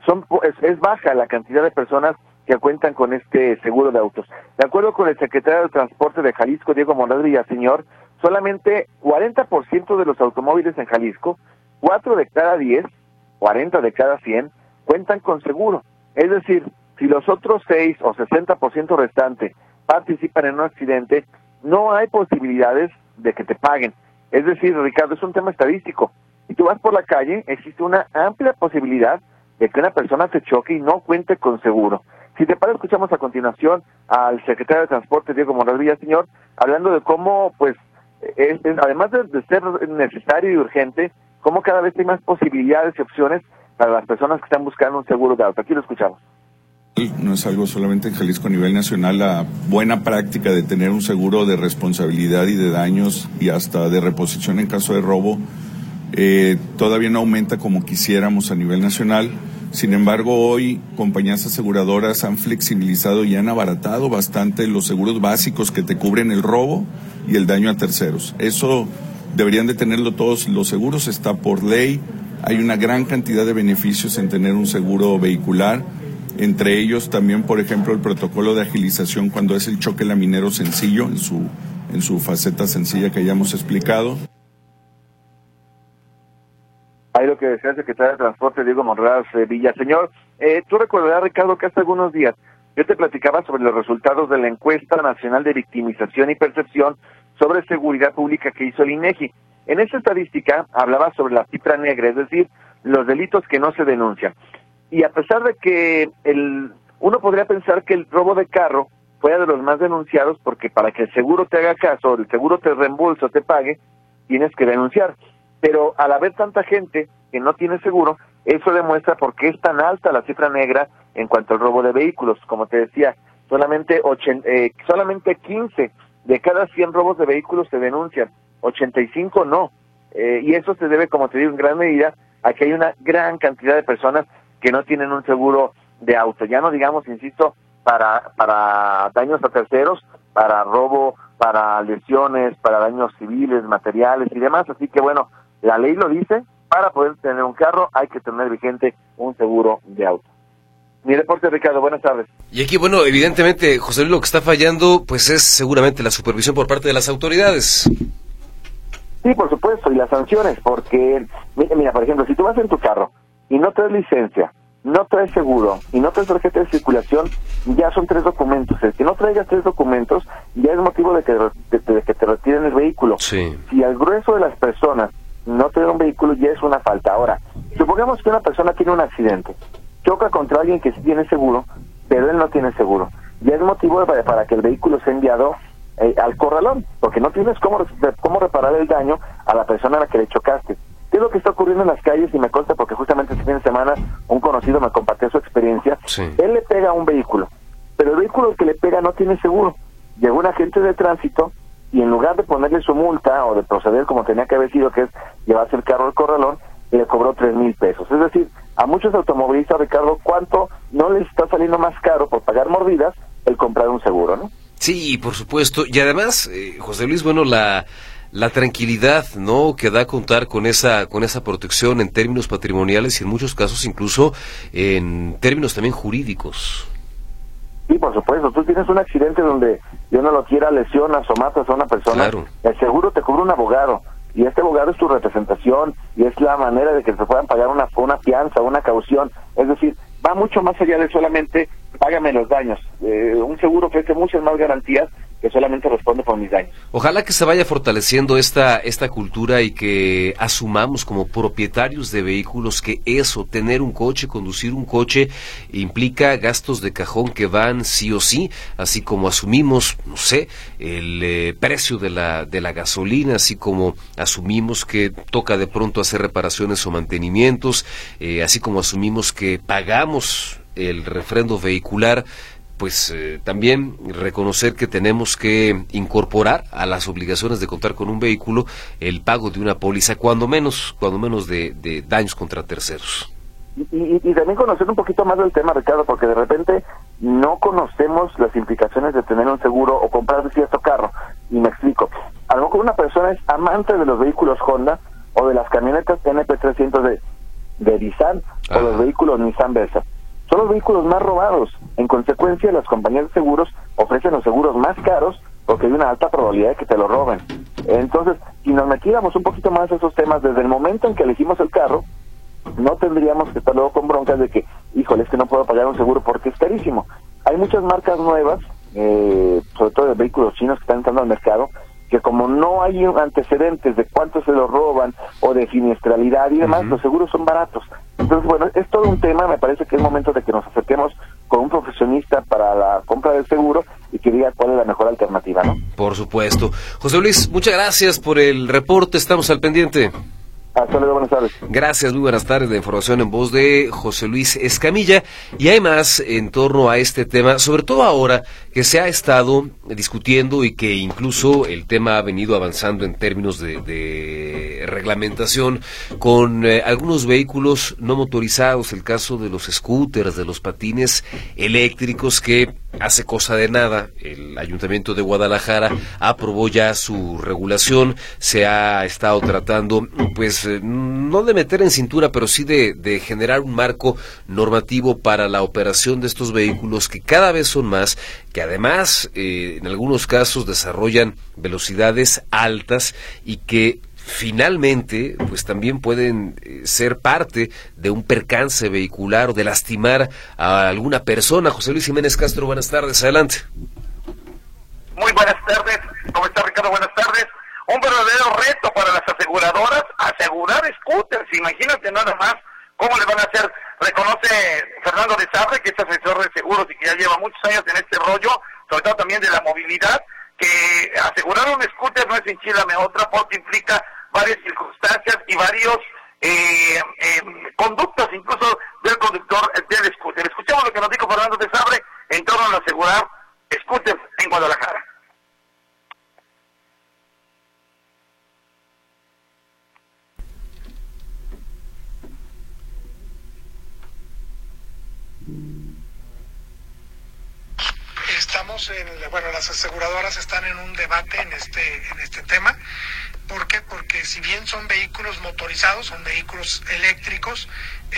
es baja la cantidad de personas que cuentan con este seguro de autos. De acuerdo con el secretario de Transporte de Jalisco, Diego Monreal Villaseñor, solamente 40% de los automóviles en Jalisco, 4 de cada 10, 40 de cada 100, cuentan con seguro. Es decir, si los otros 6 o 60% restante participan en un accidente, no hay posibilidades de que te paguen. Es decir, Ricardo, es un tema estadístico. Si tú vas por la calle, existe una amplia posibilidad de que una persona te choque y no cuente con seguro. Si te parece, escuchamos a continuación al secretario de Transporte, Diego Monreal Villaseñor, hablando de cómo, pues, además de ser necesario y urgente, cómo cada vez hay más posibilidades y opciones para las personas que están buscando un seguro de auto. Aquí lo escuchamos. No es algo solamente en Jalisco, a nivel nacional, la buena práctica de tener un seguro de responsabilidad y de daños y hasta de reposición en caso de robo todavía no aumenta como quisiéramos a nivel nacional. Sin embargo, hoy compañías aseguradoras han flexibilizado y han abaratado bastante los seguros básicos que te cubren el robo y el daño a terceros. Eso deberían de tenerlo todos los seguros, está por ley. Hay una gran cantidad de beneficios en tener un seguro vehicular. Entre ellos también, por ejemplo, el protocolo de agilización cuando es el choque laminero sencillo, en su faceta sencilla que ya hemos explicado. Ahí lo que decía el secretario de Transporte, Diego Monreal Villaseñor. Tú recordarás, Ricardo, que hace algunos días yo te platicaba sobre los resultados de la encuesta nacional de victimización y percepción sobre seguridad pública que hizo el INEGI. En esa estadística hablaba sobre la cifra negra, es decir, los delitos que no se denuncian. Y a pesar de que uno podría pensar que el robo de carro fue de los más denunciados, porque para que el seguro te haga caso, el seguro te reembolse o te pague, tienes que denunciar. Pero al haber tanta gente que no tiene seguro, eso demuestra por qué es tan alta la cifra negra en cuanto al robo de vehículos. Como te decía, solamente 15 de cada 100 robos de vehículos se denuncian, 85 no. Y eso se debe, como te digo, en gran medida a que hay una gran cantidad de personas que no tienen un seguro de auto. Ya no digamos, insisto, para daños a terceros, para robo, para lesiones, para daños civiles, materiales y demás. Así que bueno, la ley lo dice, para poder tener un carro hay que tener vigente un seguro de auto. Mi reporte, Ricardo, buenas tardes. Y aquí, bueno, evidentemente, José Luis, lo que está fallando, pues es seguramente la supervisión por parte de las autoridades. Sí, por supuesto, y las sanciones, porque, mira, por ejemplo, si tú vas en tu carro y no traes licencia, no traes seguro y no traes tarjeta de circulación, ya son 3 documentos. El que no traigas 3 documentos ya es motivo de que te retiren el vehículo. Sí. Si al grueso de las personas no trae un vehículo, ya es una falta. Ahora, supongamos que una persona tiene un accidente, choca contra alguien que sí tiene seguro, pero él no tiene seguro. Ya es motivo para que el vehículo sea enviado al corralón, porque no tienes cómo reparar el daño a la persona a la que le chocaste. ¿Qué es lo que está ocurriendo en las calles? Y me consta porque justamente este fin de semana un conocido me compartió su experiencia. Sí. Él le pega a un vehículo, pero el vehículo que le pega no tiene seguro. Llegó un agente de tránsito y en lugar de ponerle su multa o de proceder como tenía que haber sido, que es llevarse el carro al corralón, le cobró 3,000 pesos. Es decir, a muchos automovilistas, Ricardo, ¿cuánto no les está saliendo más caro por pagar mordidas el comprar un seguro, no? Sí, por supuesto. Y además, José Luis, bueno, la tranquilidad, ¿no?, que da contar con esa protección en términos patrimoniales y en muchos casos incluso en términos también jurídicos. Sí, por supuesto. Tú tienes un accidente donde, Dios no lo quiera, lesionas o matas a una persona. Claro. El seguro te cubre un abogado. Y este abogado es tu representación y es la manera de que te puedan pagar una fianza, una caución. Es decir, va mucho más allá de solamente págame los daños. Un seguro ofrece muchas más garantías que solamente responde por mis daños. Ojalá que se vaya fortaleciendo esta cultura y que asumamos como propietarios de vehículos que tener un coche, conducir un coche, implica gastos de cajón que van sí o sí, así como asumimos, no sé, el precio de la gasolina, así como asumimos que toca de pronto hacer reparaciones o mantenimientos, así como asumimos que pagamos el refrendo vehicular. Pues también reconocer que tenemos que incorporar a las obligaciones de contar con un vehículo el pago de una póliza, cuando menos de daños contra terceros. Y también conocer un poquito más del tema, Ricardo, porque de repente no conocemos las implicaciones de tener un seguro o comprar cierto carro. Y me explico. A lo mejor una persona es amante de los vehículos Honda o de las camionetas NP300 de Nissan o los vehículos Nissan Versa. Son los vehículos más robados. En consecuencia, las compañías de seguros ofrecen los seguros más caros porque hay una alta probabilidad de que te lo roben. Entonces, si nos metiéramos un poquito más a esos temas desde el momento en que elegimos el carro, no tendríamos que estar luego con broncas de que, híjole, es que no puedo pagar un seguro porque es carísimo. Hay muchas marcas nuevas, sobre todo de vehículos chinos que están entrando al mercado, que como no hay antecedentes de cuánto se lo roban o de siniestralidad y demás, los seguros son baratos. Entonces, bueno, es todo un tema. Me parece que es momento de que nos acerquemos con un profesionista para la compra del seguro y que diga cuál es la mejor alternativa, ¿no? Por supuesto. José Luis, muchas gracias por el reporte, estamos al pendiente. Hasta luego, buenas tardes. Gracias, muy buenas tardes. La información en voz de José Luis Escamilla. Y hay más en torno a este tema, sobre todo ahora que se ha estado discutiendo y que incluso el tema ha venido avanzando en términos de reglamentación con algunos vehículos no motorizados, el caso de los scooters, de los patines eléctricos, que hace cosa de nada el Ayuntamiento de Guadalajara aprobó ya su regulación. Se ha estado tratando, pues, no de meter en cintura, pero sí de generar un marco normativo para la operación de estos vehículos, que cada vez son más, que además en algunos casos desarrollan velocidades altas y que finalmente pues también pueden ser parte de un percance vehicular o de lastimar a alguna persona. José Luis Jiménez Castro, buenas tardes, adelante. Muy buenas tardes, ¿cómo está, Ricardo? Buenas tardes. Un verdadero reto para las aseguradoras, asegurar scooters. Imagínate nada más cómo le van a hacer. Reconoce Fernando de Sabre, que es asesor de seguros y que ya lleva muchos años en este rollo, sobre todo también de la movilidad, que asegurar un scooter no es enchilame otra, porque implica varias circunstancias y varios conductas, incluso del conductor del scooter. Escuchemos lo que nos dijo Fernando de Sabre en torno a asegurar scooters en Guadalajara. Estamos las aseguradoras están en un debate en este tema. ¿Por qué? Porque si bien son vehículos motorizados, son vehículos eléctricos,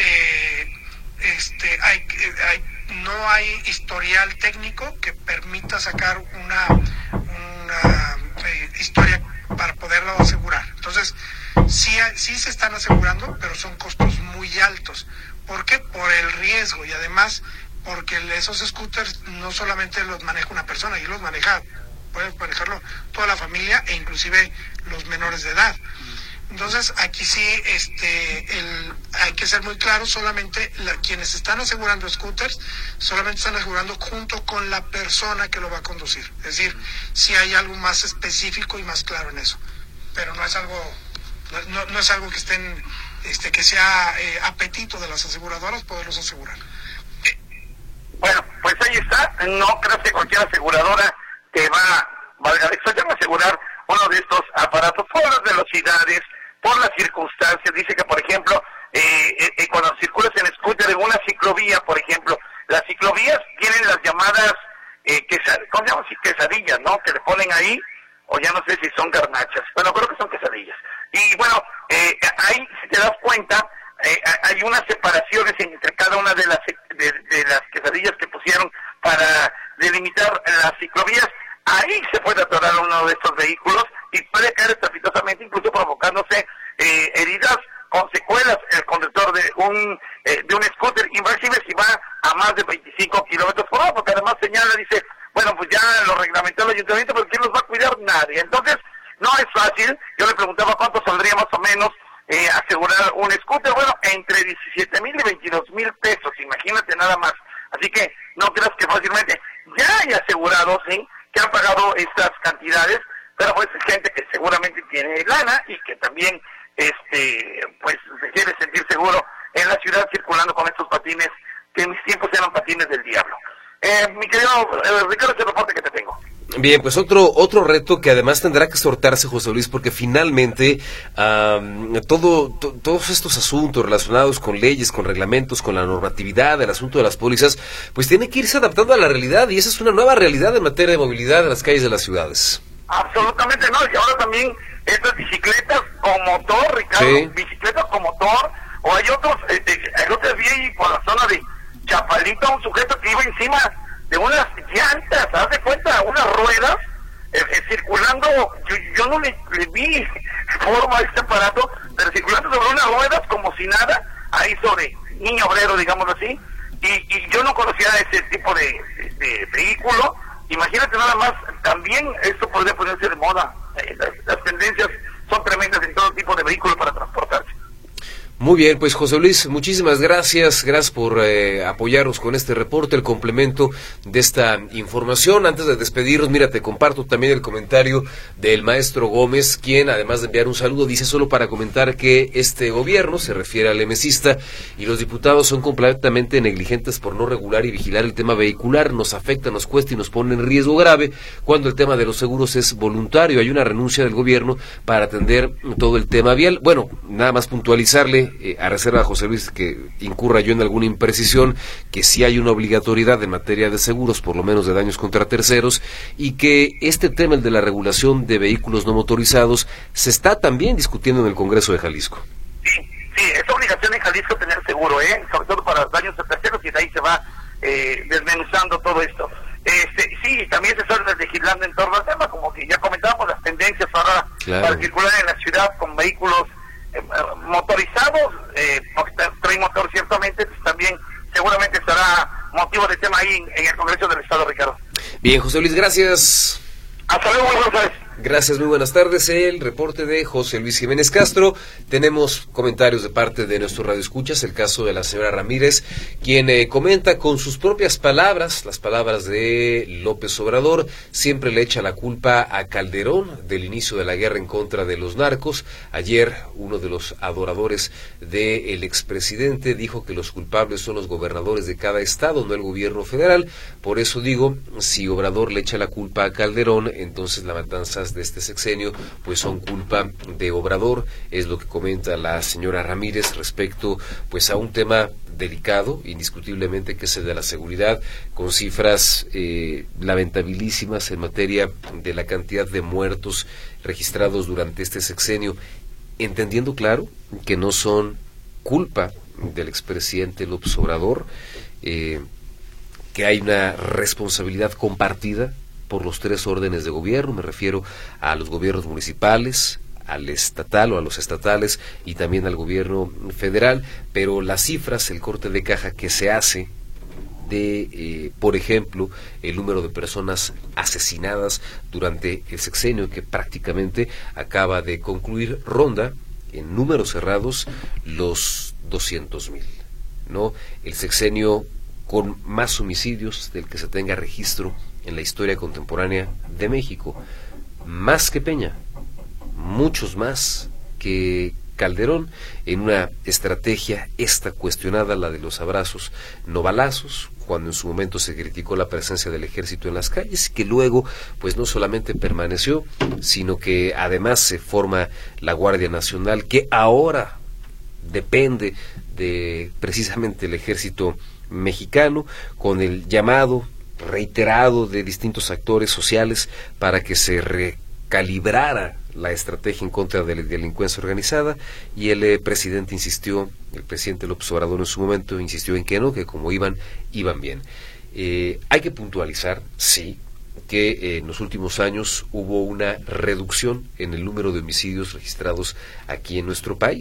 no hay historial técnico que permita sacar una historia para poderlo asegurar. Entonces, sí se están asegurando, pero son costos muy altos. ¿Por qué? Por el riesgo, y además porque esos scooters no solamente los maneja una persona, y los puede manejarlo toda la familia e inclusive los menores de edad. Entonces aquí sí hay que ser muy claros. Solamente quienes están asegurando scooters solamente están asegurando junto con la persona que lo va a conducir. Es decir, si hay algo más específico y más claro en eso, pero no es algo que estén que sea apetito de las aseguradoras poderlos asegurar. Bueno, pues ahí está. No creo que cualquier aseguradora te va a asegurar uno de estos aparatos por las velocidades, por las circunstancias. Dice que, por ejemplo, cuando circulas en scooter en una ciclovía, por ejemplo, las ciclovías tienen las llamadas ¿cómo se llaman? Quesadillas, ¿no? Que le ponen ahí, o ya no sé si son garnachas. Bueno, creo que son quesadillas. Y bueno, ahí, si te das cuenta, hay unas separaciones entre cada una de las quesadillas que pusieron para delimitar las ciclovías. Ahí se puede atorar uno de estos vehículos y puede caer estrepitosamente, incluso provocándose heridas con secuelas el conductor de un scooter, inclusive si va a más de 25 kilómetros por hora, porque además señala, dice, bueno, pues ya lo reglamentó el ayuntamiento, pero ¿quién los va a cuidar? Nadie. Entonces, no es fácil. Yo le preguntaba cuánto saldría más o menos asegurar un scooter. Bueno, entre 17,000 y 22,000 pesos, imagínate nada más. Así que no creas que fácilmente. Ya hay asegurados, ¿sí?, que han pagado estas cantidades, pero pues es gente que seguramente tiene lana y que también pues se quiere sentir seguro en la ciudad circulando con estos patines que en mis tiempos eran patines del diablo. Mi querido Ricardo, ese reporte que te tengo. Bien, pues otro reto que además tendrá que sortearse, José Luis, porque finalmente todos estos asuntos relacionados con leyes, con reglamentos, con la normatividad, el asunto de las pólizas, pues tiene que irse adaptando a la realidad, y esa es una nueva realidad en materia de movilidad en las calles de las ciudades. Absolutamente no, y ahora también estas bicicletas con motor, Ricardo, sí, bicicletas con motor, o hay otros, el otro día ahí por la zona de Chapalita, un sujeto que iba encima de unas llantas, haz de cuenta, unas ruedas, circulando, yo no le vi forma a este aparato, pero circulando sobre unas ruedas como si nada, ahí sobre Niño Obrero, digámoslo así, y yo no conocía ese tipo de vehículo. Imagínate nada más, también esto podría ponerse de moda. Las tendencias son tremendas en todo tipo de vehículos para transportarse. Muy bien, pues José Luis, muchísimas gracias por apoyarnos con este reporte, el complemento de esta información. Antes de despedirnos, mira, te comparto también el comentario del maestro Gómez, quien además de enviar un saludo, dice solo para comentar que este gobierno, se refiere al emesista, y los diputados son completamente negligentes por no regular y vigilar el tema vehicular, nos afecta, nos cuesta y nos pone en riesgo grave cuando el tema de los seguros es voluntario. Hay una renuncia del gobierno para atender todo el tema vial. Bueno, nada más puntualizarle, a reserva a José Luis que incurra yo en alguna imprecisión, que sí hay una obligatoriedad en materia de seguros, por lo menos de daños contra terceros, y que este tema, el de la regulación de vehículos no motorizados, se está también discutiendo en el Congreso de Jalisco. Sí, es obligación en Jalisco tener seguro, sobre todo para daños a terceros, y de ahí se va desmenuzando todo esto. Sí, también se está legislando en torno al tema, como que ya comentábamos, las tendencias ahora para circular en la ciudad con vehículos motorizados, porque trae motor ciertamente, pues también seguramente será motivo de tema ahí en el Congreso del Estado, Ricardo. Bien, José Luis, gracias. Hasta luego, muy buenas tardes. Gracias, muy buenas tardes. El reporte de José Luis Jiménez Castro. Tenemos comentarios de parte de nuestros radioescuchas, el caso de la señora Ramírez, quien comenta con sus propias palabras, las palabras de López Obrador, siempre le echa la culpa a Calderón del inicio de la guerra en contra de los narcos. Ayer, uno de los adoradores del expresidente dijo que los culpables son los gobernadores de cada estado, no el gobierno federal. Por eso digo, si Obrador le echa la culpa a Calderón, entonces las matanzas de este sexenio pues son culpa de Obrador, es lo que comenta la señora Ramírez respecto pues a un tema delicado, indiscutiblemente, que es el de la seguridad, con cifras lamentabilísimas en materia de la cantidad de muertos registrados durante este sexenio, entendiendo claro que no son culpa del expresidente López Obrador, que hay una responsabilidad compartida por los tres órdenes de gobierno, me refiero a los gobiernos municipales, al estatal o a los estatales y también al gobierno federal, pero las cifras, el corte de caja que se hace de, por ejemplo, el número de personas asesinadas durante el sexenio que prácticamente acaba de concluir, ronda en números cerrados los 200,000, ¿no? El sexenio con más homicidios del que se tenga registro en la historia contemporánea de México, más que Peña, muchos más que Calderón, en una estrategia esta cuestionada, la de los abrazos no balazos, cuando en su momento se criticó la presencia del ejército en las calles, que luego pues no solamente permaneció, sino que además se forma la Guardia Nacional, que ahora depende de precisamente el ejército mexicano, con el llamado reiterado de distintos actores sociales para que se recalibrara la estrategia en contra de la delincuencia organizada, y el presidente López Obrador en su momento insistió en que no, que como iban bien. Hay que puntualizar, sí, que en los últimos años hubo una reducción en el número de homicidios registrados aquí en nuestro país.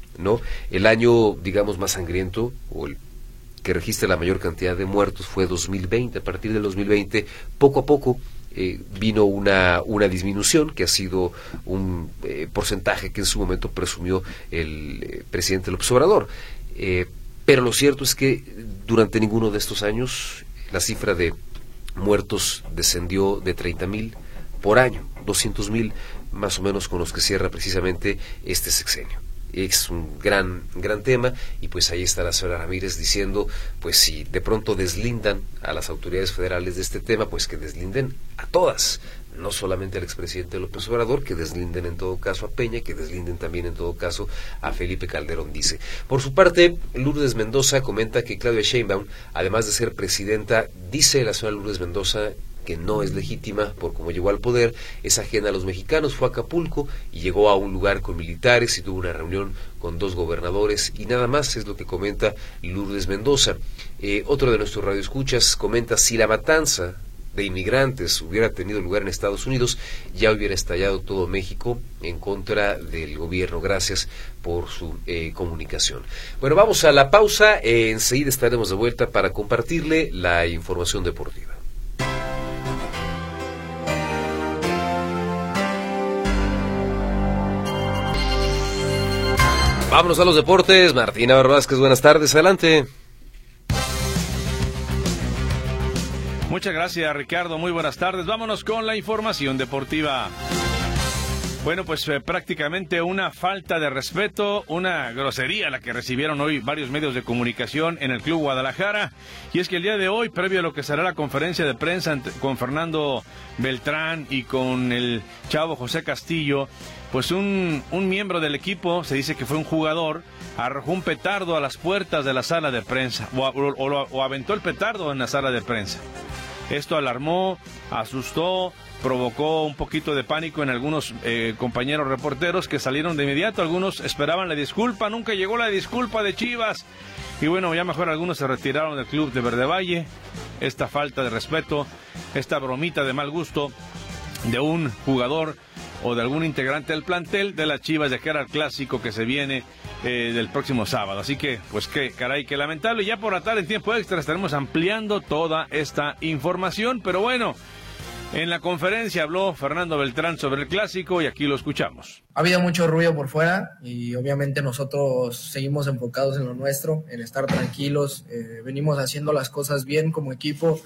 ¿no? El año, digamos, más sangriento, o el que registra la mayor cantidad de muertos, fue 2020. A partir del 2020, poco a poco, vino una disminución, que ha sido un porcentaje que en su momento presumió el presidente López Obrador. Pero lo cierto es que durante ninguno de estos años la cifra de muertos descendió de 30,000 por año, 200,000 más o menos con los que cierra precisamente este sexenio. Es un gran tema, y pues ahí está la señora Ramírez diciendo, pues si de pronto deslindan a las autoridades federales de este tema, pues que deslinden a todas, no solamente al expresidente López Obrador, que deslinden en todo caso a Peña, que deslinden también en todo caso a Felipe Calderón, dice. Por su parte, Lourdes Mendoza comenta que Claudia Sheinbaum, además de ser presidenta, dice la señora Lourdes Mendoza que no es legítima por cómo llegó al poder, es ajena a los mexicanos, fue a Acapulco y llegó a un lugar con militares y tuvo una reunión con 2 gobernadores y nada más, es lo que comenta Lourdes Mendoza. Otro de nuestros radioescuchas comenta, si la matanza de inmigrantes hubiera tenido lugar en Estados Unidos, ya hubiera estallado todo México en contra del gobierno. Gracias por su comunicación. Bueno, vamos a la pausa, enseguida estaremos de vuelta para compartirle la información deportiva. Vámonos a los deportes. Martina Vázquez, buenas tardes, adelante. Muchas gracias, Ricardo, muy buenas tardes. Vámonos con la información deportiva. Bueno, pues prácticamente una falta de respeto, una grosería la que recibieron hoy varios medios de comunicación en el Club Guadalajara. Y es que el día de hoy, previo a lo que será la conferencia de prensa con Fernando Beltrán y con el chavo José Castillo, pues un miembro del equipo, se dice que fue un jugador, arrojó un petardo a las puertas de la sala de prensa, o aventó el petardo en la sala de prensa. Esto alarmó, asustó, provocó un poquito de pánico en algunos compañeros reporteros que salieron de inmediato. Algunos esperaban la disculpa, nunca llegó la disculpa de Chivas. Y bueno, ya mejor algunos se retiraron del club de Verde Valle. Esta falta de respeto, esta bromita de mal gusto de un jugador o de algún integrante del plantel de las Chivas, de cara al clásico que se viene del próximo sábado. Así que, pues qué caray, qué lamentable. Ya por la tarde en tiempo extra estaremos ampliando toda esta información, pero bueno, en la conferencia habló Fernando Beltrán sobre el clásico y aquí lo escuchamos. Ha habido mucho ruido por fuera y obviamente nosotros seguimos enfocados en lo nuestro, en estar tranquilos. Venimos haciendo las cosas bien como equipo.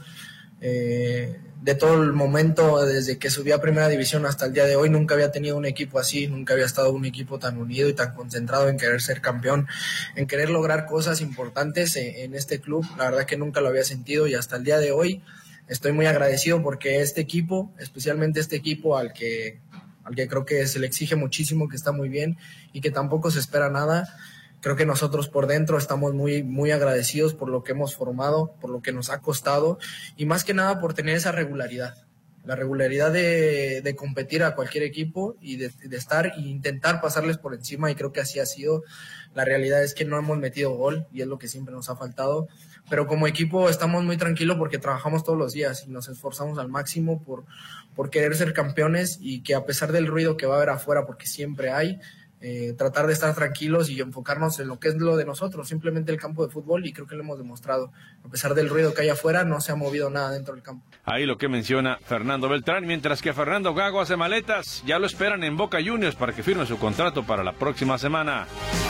De todo el momento, desde que subí a Primera División hasta el día de hoy, nunca había tenido un equipo así, nunca había estado un equipo tan unido y tan concentrado en querer ser campeón, en querer lograr cosas importantes en este club. La verdad que nunca lo había sentido y hasta el día de hoy estoy muy agradecido porque este equipo, especialmente este equipo al que creo que se le exige muchísimo, que está muy bien y que tampoco se espera nada. Creo que nosotros por dentro estamos muy, muy agradecidos por lo que hemos formado, por lo que nos ha costado y más que nada por tener esa regularidad. La regularidad de competir a cualquier equipo y de estar e intentar pasarles por encima, y creo que así ha sido. La realidad es que no hemos metido gol y es lo que siempre nos ha faltado, pero como equipo estamos muy tranquilos porque trabajamos todos los días y nos esforzamos al máximo por querer ser campeones, y que a pesar del ruido que va a haber afuera, porque siempre hay, tratar de estar tranquilos y enfocarnos en lo que es lo de nosotros, simplemente el campo de fútbol, y creo que lo hemos demostrado. A pesar del ruido que hay afuera, no se ha movido nada dentro del campo. Ahí lo que menciona Fernando Beltrán, mientras que Fernando Gago hace maletas, ya lo esperan en Boca Juniors para que firme su contrato para la próxima semana.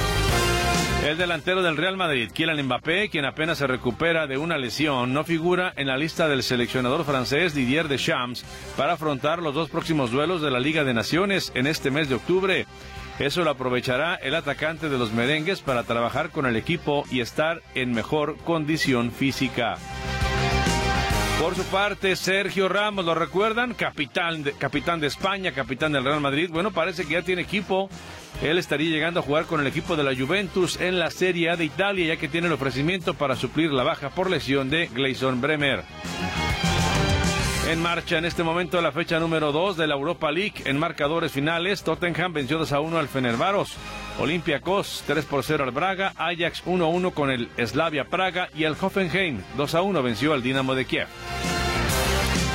El delantero del Real Madrid, Kylian Mbappé, quien apenas se recupera de una lesión, no figura en la lista del seleccionador francés Didier Deschamps para afrontar los 2 próximos duelos de la Liga de Naciones en este mes de octubre. Eso lo aprovechará el atacante de los merengues para trabajar con el equipo y estar en mejor condición física. Por su parte, Sergio Ramos, ¿lo recuerdan? Capitán de España, capitán del Real Madrid. Bueno, parece que ya tiene equipo. Él estaría llegando a jugar con el equipo de la Juventus en la Serie A de Italia, ya que tiene el ofrecimiento para suplir la baja por lesión de Gleison Bremer. En marcha en este momento la fecha número 2 de la Europa League. En marcadores finales, Tottenham venció 2-1 al Fenerbahce, Olympiacos 3-0 al Braga, Ajax 1-1 con el Slavia Praga y el Hoffenheim 2-1 venció al Dinamo de Kiev.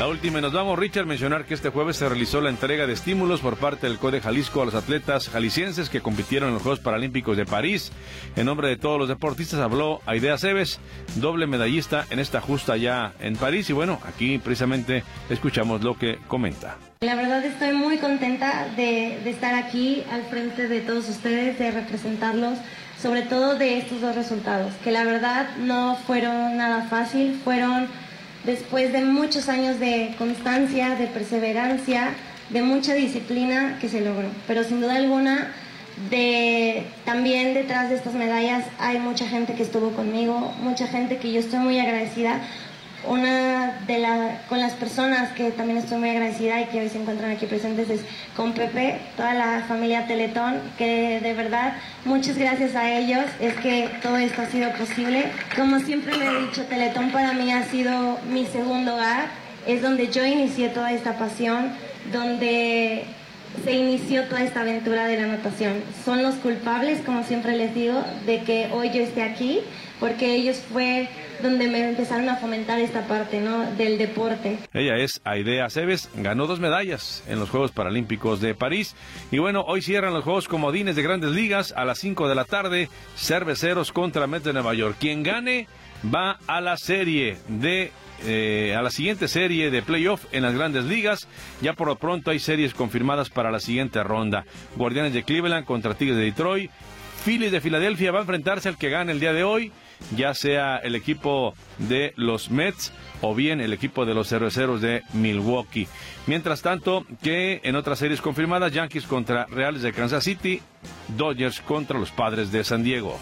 La última y nos vamos, Richard, mencionar que este jueves se realizó la entrega de estímulos por parte del CODE Jalisco a los atletas jaliscienses que compitieron en los Juegos Paralímpicos de París. En nombre de todos los deportistas habló Aidea Cebes, doble medallista en esta justa ya en París. Y bueno, aquí precisamente escuchamos lo que comenta. La verdad estoy muy contenta de estar aquí al frente de todos ustedes, de representarlos, sobre todo de estos dos resultados, que la verdad no fueron nada fácil, fueron después de muchos años de constancia, de perseverancia, de mucha disciplina que se logró. Pero sin duda alguna, también detrás de estas medallas hay mucha gente que estuvo conmigo, mucha gente que yo estoy muy agradecida. Con las personas que también estoy muy agradecida y que hoy se encuentran aquí presentes es con Pepe, toda la familia Teletón, que de verdad muchas gracias a ellos es que todo esto ha sido posible. Como siempre le he dicho, Teletón para mí ha sido mi segundo hogar, es donde yo inicié toda esta pasión, donde se inició toda esta aventura de la natación. Son los culpables, como siempre les digo, de que hoy yo esté aquí, porque ellos fue donde me empezaron a fomentar esta parte, ¿no?, del deporte. Ella es Aidea Cebes, ganó 2 medallas en los Juegos Paralímpicos de París. Y bueno, hoy cierran los Juegos Comodines de Grandes Ligas a las 5 de la tarde, Cerveceros contra Mets de Nueva York. Quien gane va a la serie a la siguiente serie de playoff en las Grandes Ligas. Ya por lo pronto hay series confirmadas para la siguiente ronda. Guardianes de Cleveland contra Tigres de Detroit. Phillies de Filadelfia va a enfrentarse al que gane el día de hoy, ya sea el equipo de los Mets o bien el equipo de los Cerveceros de Milwaukee. Mientras tanto, que en otras series confirmadas, Yankees contra Reales de Kansas City, Dodgers contra los Padres de San Diego.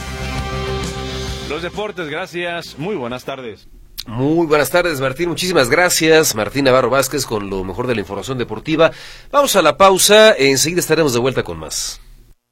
Los deportes, gracias, muy buenas tardes. Muy buenas tardes, Martín, muchísimas gracias. Martín Navarro Vázquez con lo mejor de la información deportiva. Vamos a la pausa, enseguida estaremos de vuelta con más.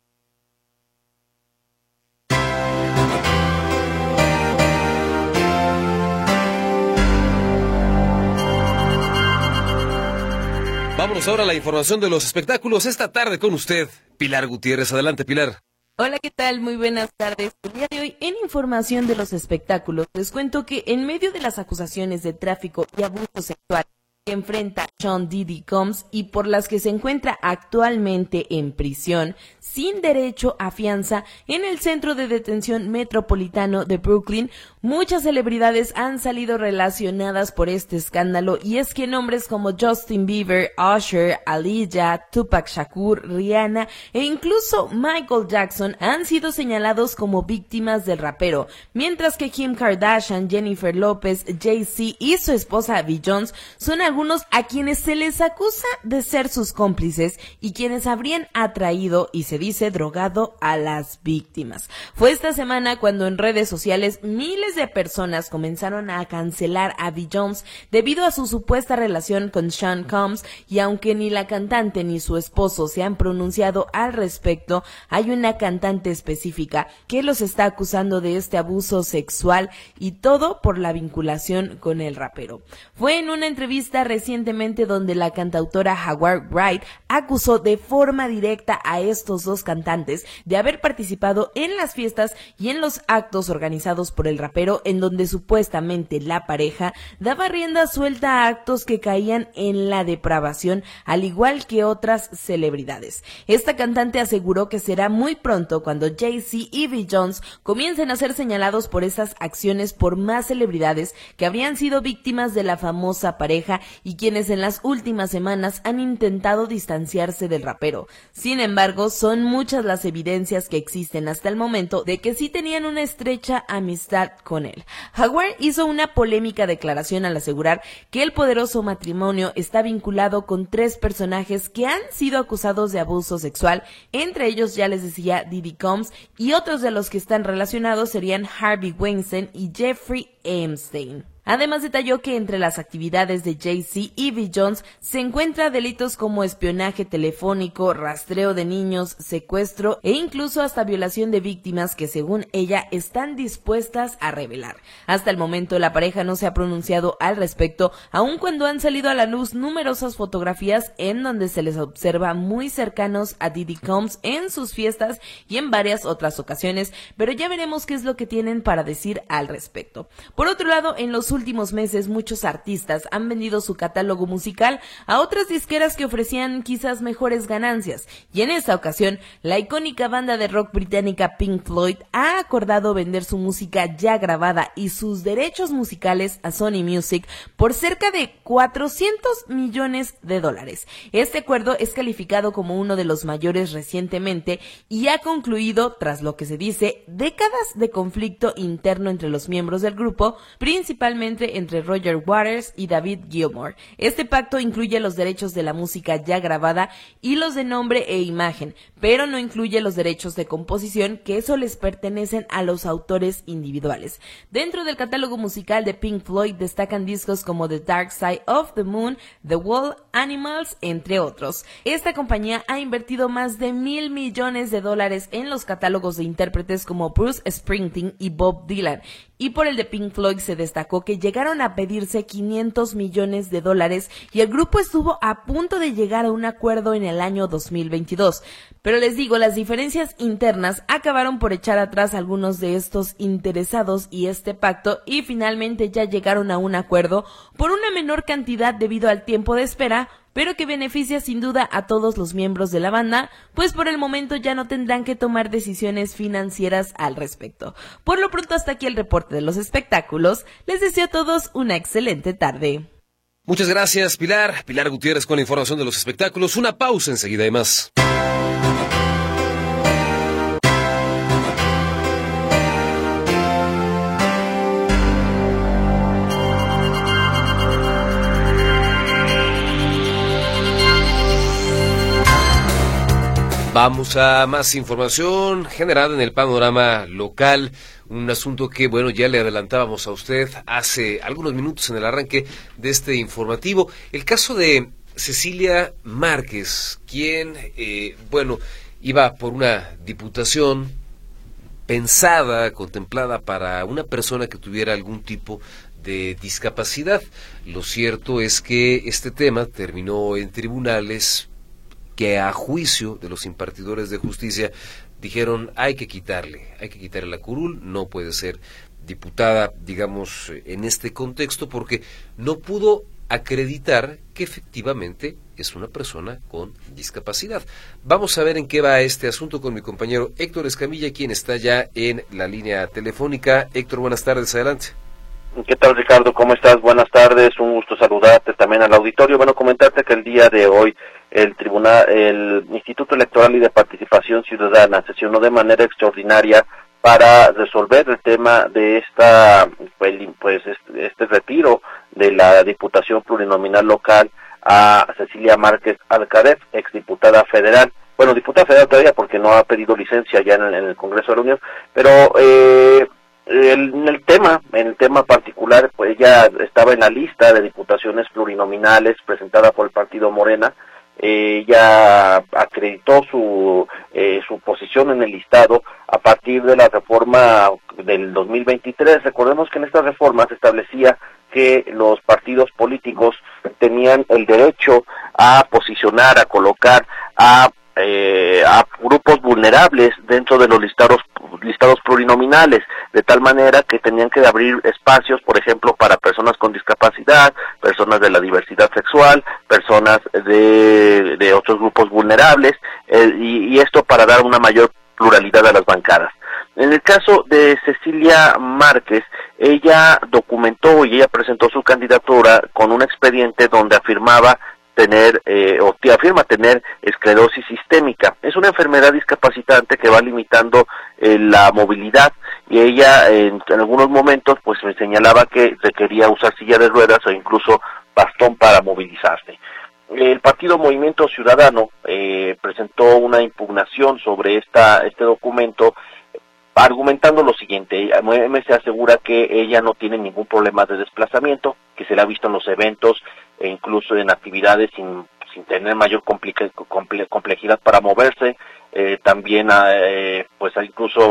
Vámonos ahora a la información de los espectáculos. Esta tarde con usted, Pilar Gutiérrez. Adelante, Pilar. Hola, ¿qué tal? Muy buenas tardes. El día de hoy, en información de los espectáculos, les cuento que en medio de las acusaciones de tráfico y abuso sexual que enfrenta Sean Diddy Combs y por las que se encuentra actualmente en prisión, sin derecho a fianza, en el Centro de Detención Metropolitano de Brooklyn, muchas celebridades han salido relacionadas por este escándalo, y es que nombres como Justin Bieber, Usher, Aaliyah, Tupac Shakur, Rihanna e incluso Michael Jackson han sido señalados como víctimas del rapero, mientras que Kim Kardashian, Jennifer López, Jay-Z y su esposa Beyoncé son algunos a quienes se les acusa de ser sus cómplices y quienes habrían atraído y se dice drogado a las víctimas. Fue esta semana cuando en redes sociales miles de personas comenzaron a cancelar a Beyoncé debido a su supuesta relación con Sean Combs, y aunque ni la cantante ni su esposo se han pronunciado al respecto, hay una cantante específica que los está acusando de este abuso sexual, y todo por la vinculación con el rapero. Fue en una entrevista recientemente donde la cantautora Howard Wright acusó de forma directa a estos dos cantantes de haber participado en las fiestas y en los actos organizados por el rapero, en donde supuestamente la pareja daba rienda suelta a actos que caían en la depravación, al igual que otras celebridades. Esta cantante aseguró que será muy pronto cuando Jay-Z y Beyoncé comiencen a ser señalados por esas acciones por más celebridades que habrían sido víctimas de la famosa pareja y quienes en las últimas semanas han intentado distanciarse del rapero. Sin embargo, son muchas las evidencias que existen hasta el momento de que sí tenían una estrecha amistad con él. Howard hizo una polémica declaración al asegurar que el poderoso matrimonio está vinculado con 3 personajes que han sido acusados de abuso sexual, entre ellos, ya les decía, Diddy Combs, y otros de los que están relacionados serían Harvey Weinstein y Jeffrey Epstein. Además, detalló que entre las actividades de Jay-Z y Beyoncé se encuentra delitos como espionaje telefónico, rastreo de niños, secuestro e incluso hasta violación de víctimas que, según ella, están dispuestas a revelar. Hasta el momento, la pareja no se ha pronunciado al respecto, aun cuando han salido a la luz numerosas fotografías en donde se les observa muy cercanos a Diddy Combs en sus fiestas y en varias otras ocasiones, pero ya veremos qué es lo que tienen para decir al respecto. Por otro lado, en los últimos meses muchos artistas han vendido su catálogo musical a otras disqueras que ofrecían quizás mejores ganancias, y en esta ocasión la icónica banda de rock británica Pink Floyd ha acordado vender su música ya grabada y sus derechos musicales a Sony Music por cerca de $400 millones. Este acuerdo es calificado como uno de los mayores recientemente y ha concluido tras lo que se dice décadas de conflicto interno entre los miembros del grupo, principalmente entre Roger Waters y David Gilmour. Este pacto incluye los derechos de la música ya grabada y los de nombre e imagen, pero no incluye los derechos de composición, que eso les pertenecen a los autores individuales. Dentro del catálogo musical de Pink Floyd destacan discos como The Dark Side of the Moon, The Wall, Animals, entre otros. Esta compañía ha invertido más de $1,000 millones en los catálogos de intérpretes como Bruce Springsteen y Bob Dylan, y por el de Pink Floyd se destacó que llegaron a pedirse $500 millones y el grupo estuvo a punto de llegar a un acuerdo en el año 2022. Pero les digo, las diferencias internas acabaron por echar atrás a algunos de estos interesados y este pacto, y finalmente ya llegaron a un acuerdo por una menor cantidad debido al tiempo de espera, pero que beneficia sin duda a todos los miembros de la banda, pues por el momento ya no tendrán que tomar decisiones financieras al respecto. Por lo pronto, hasta aquí el reporte de los espectáculos. Les deseo a todos una excelente tarde. Muchas gracias, Pilar. Pilar Gutiérrez con la información de los espectáculos. Una pausa, enseguida hay más. Vamos a más información generada en el panorama local, un asunto que, bueno, ya le adelantábamos a usted hace algunos minutos en el arranque de este informativo. El caso de Cecilia Márquez, quien, iba por una diputación pensada, contemplada para una persona que tuviera algún tipo de discapacidad. Lo cierto es que este tema terminó en tribunales que a juicio de los impartidores de justicia dijeron hay que quitarle la curul, no puede ser diputada, digamos, en este contexto, porque no pudo acreditar que efectivamente es una persona con discapacidad. Vamos a ver en qué va este asunto con mi compañero Héctor Escamilla, quien está ya en la línea telefónica. Héctor, buenas tardes, adelante. ¿Qué tal, Ricardo? ¿Cómo estás? Buenas tardes, un gusto saludarte también al auditorio. Bueno, comentarte que el día de hoy el Instituto Electoral y de Participación Ciudadana sesionó de manera extraordinaria para resolver el tema de este retiro de la Diputación Plurinominal Local a Cecilia Márquez Alcaraz, exdiputada federal. Bueno, diputada federal todavía porque no ha pedido licencia ya en el Congreso de la Unión, pero en el tema particular, pues ella estaba en la lista de diputaciones plurinominales presentada por el partido Morena. Ella acreditó su posición en el listado a partir de la reforma del 2023. Recordemos que en esta reforma se establecía que los partidos políticos tenían el derecho a posicionar, a colocar a grupos vulnerables dentro de los listados plurinominales, de tal manera que tenían que abrir espacios, por ejemplo, para personas con discapacidad, personas de la diversidad sexual, personas de otros grupos vulnerables, y esto para dar una mayor pluralidad a las bancadas. En el caso de Cecilia Márquez, ella documentó y ella presentó su candidatura con un expediente donde afirma tener esclerosis sistémica. Es una enfermedad discapacitante que va limitando la movilidad, y ella en algunos momentos pues me señalaba que requería usar silla de ruedas o incluso bastón para movilizarse. El partido Movimiento Ciudadano presentó una impugnación sobre este documento, argumentando lo siguiente. MC asegura que ella no tiene ningún problema de desplazamiento, que se la ha visto en los eventos e incluso en actividades sin tener mayor complejidad para moverse. También pues incluso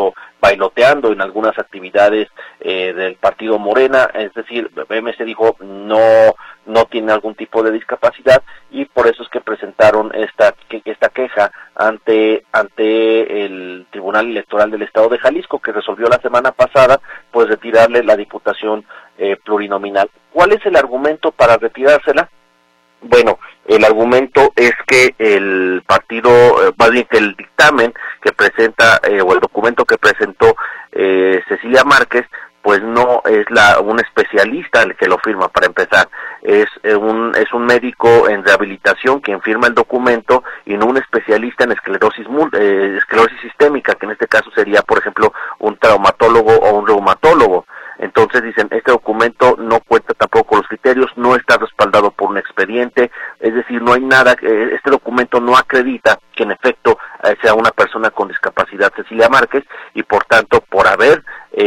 bailoteando en algunas actividades del partido Morena, es decir, MC dijo no tiene algún tipo de discapacidad, y por eso es que presentaron esta queja ante el Tribunal Electoral del Estado de Jalisco, que resolvió la semana pasada pues retirarle la diputación plurinominal. ¿Cuál es el argumento para retirársela? Bueno, el argumento es que el partido, más bien que el dictamen que presenta, o el documento que presentó Cecilia Márquez, pues no es un especialista el que lo firma, para empezar. Es un médico en rehabilitación quien firma el documento, y no un especialista en esclerosis sistémica, que en este caso sería, por ejemplo, un traumatólogo o un reumatólogo. Entonces dicen, este documento no cuenta tampoco con los criterios, no está respaldado por un expediente, es decir, no hay nada, este documento no acredita que en efecto sea una persona con discapacidad Cecilia Márquez, y por tanto, por haber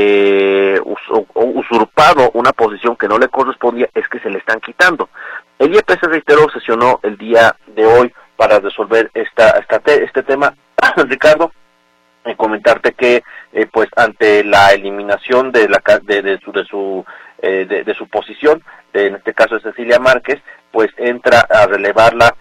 usurpado una posición que no le correspondía, es que se le están quitando. El IEPC, reitero, sesionó el día de hoy para resolver este tema, Ricardo. Comentarte que pues ante la eliminación de su posición, en este caso de Cecilia Márquez, pues entra a relevarla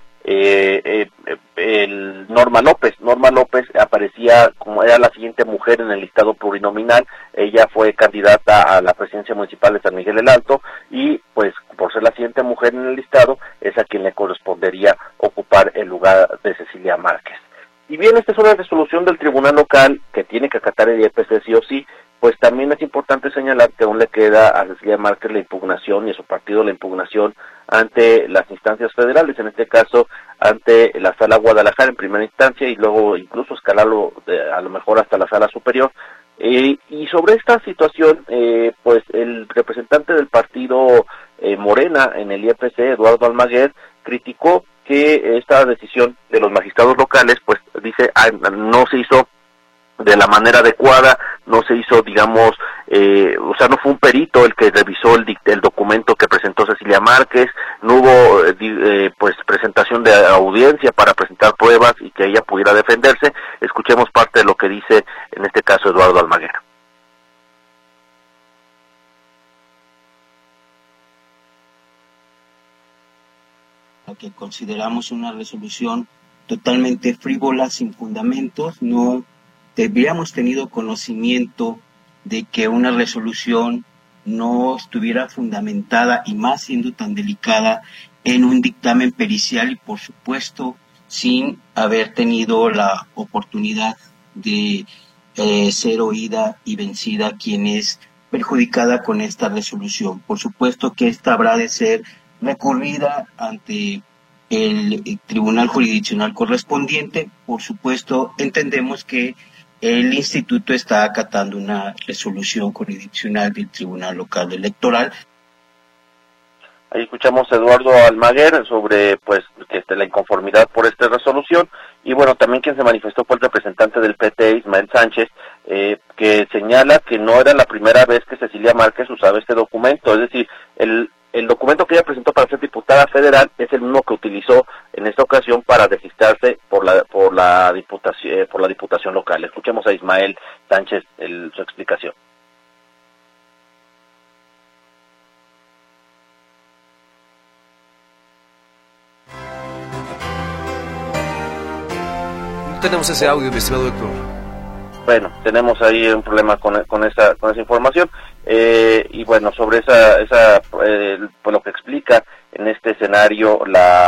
Norma López. Norma López aparecía como era la siguiente mujer en el listado plurinominal. Ella fue candidata a la presidencia municipal de San Miguel el Alto, y pues por ser la siguiente mujer en el listado es a quien le correspondería ocupar el lugar de Cecilia Márquez. Y bien, esta es una resolución del tribunal local que tiene que acatar el IEPC sí o sí, pues también es importante señalar que aún le queda a Cecilia Márquez la impugnación, y a su partido la impugnación ante las instancias federales, en este caso ante la Sala Guadalajara en primera instancia, y luego incluso escalarlo a lo mejor hasta la Sala Superior. Y sobre esta situación, pues el representante del partido Morena en el IEPC, Eduardo Almaguer, criticó que esta decisión de los magistrados locales, pues dice, no se hizo de la manera adecuada, no se hizo, digamos, o sea, no fue un perito el que revisó el documento que presentó Cecilia Márquez, no hubo pues presentación de audiencia para presentar pruebas y que ella pudiera defenderse. Escuchemos parte de lo que dice en este caso Eduardo Almaguer. Que consideramos una resolución totalmente frívola, sin fundamentos. No habríamos tenido conocimiento de que una resolución no estuviera fundamentada, y más siendo tan delicada, en un dictamen pericial, y por supuesto sin haber tenido la oportunidad de ser oída y vencida quien es perjudicada con esta resolución. Por supuesto que esta habrá de ser recurrida ante el tribunal jurisdiccional correspondiente. Por supuesto, entendemos que el instituto está acatando una resolución jurisdiccional del Tribunal Local Electoral. Ahí escuchamos a Eduardo Almaguer sobre pues la inconformidad por esta resolución, y bueno, también quien se manifestó fue el representante del PT, Ismael Sánchez, que señala que no era la primera vez que Cecilia Márquez usaba este documento, es decir, el documento que ella presentó para ser diputada federal es el mismo que utilizó en esta ocasión para registrarse por la diputación local. Escuchemos a Ismael Sánchez su explicación. No tenemos ese audio, mi estimado Héctor. Bueno, tenemos ahí un problema con esa información. Y bueno, sobre pues lo que explica en este escenario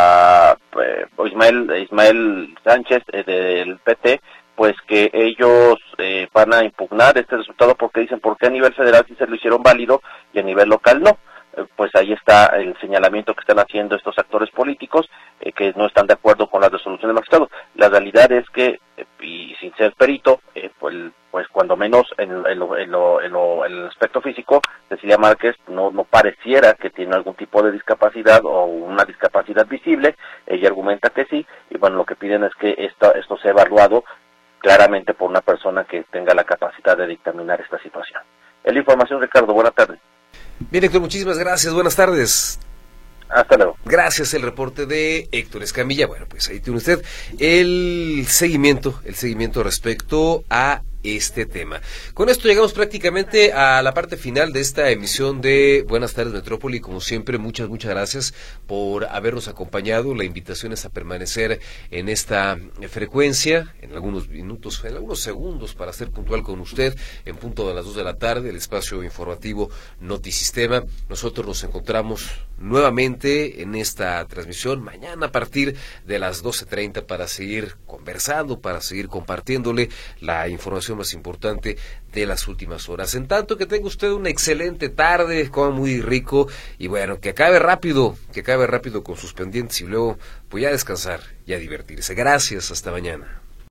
Ismael Sánchez del PT, pues que ellos van a impugnar este resultado porque dicen, ¿por qué a nivel federal sí se lo hicieron válido y a nivel local no? Pues ahí está el señalamiento que están haciendo estos actores políticos que no están de acuerdo con la resolución del magistrado. La realidad es que, y sin ser perito, pues cuando menos en el aspecto físico, Cecilia Márquez no pareciera que tiene algún tipo de discapacidad o una discapacidad visible. Ella argumenta que sí, y bueno, lo que piden es que esto sea evaluado claramente por una persona que tenga la capacidad de dictaminar esta situación. Es la información, Ricardo. Buenas tardes. Bien, Héctor, muchísimas gracias. Buenas tardes. Hasta luego. Gracias, el reporte de Héctor Escamilla. Bueno, pues ahí tiene usted el seguimiento respecto a este tema. Con esto llegamos prácticamente a la parte final de esta emisión de Buenas Tardes Metrópoli. Como siempre, muchas gracias por habernos acompañado. La invitación es a permanecer en esta frecuencia, en algunos minutos, en algunos segundos, para ser puntual con usted, en punto de las 2 de la tarde, el espacio informativo Notisistema. Nosotros nos encontramos nuevamente en esta transmisión mañana a partir de las 12:30 para seguir conversando, para seguir compartiéndole la información más importante de las últimas horas. En tanto, que tenga usted una excelente tarde, coma muy rico y bueno, que acabe rápido con sus pendientes y luego pues ya descansar y a divertirse. Gracias, hasta mañana.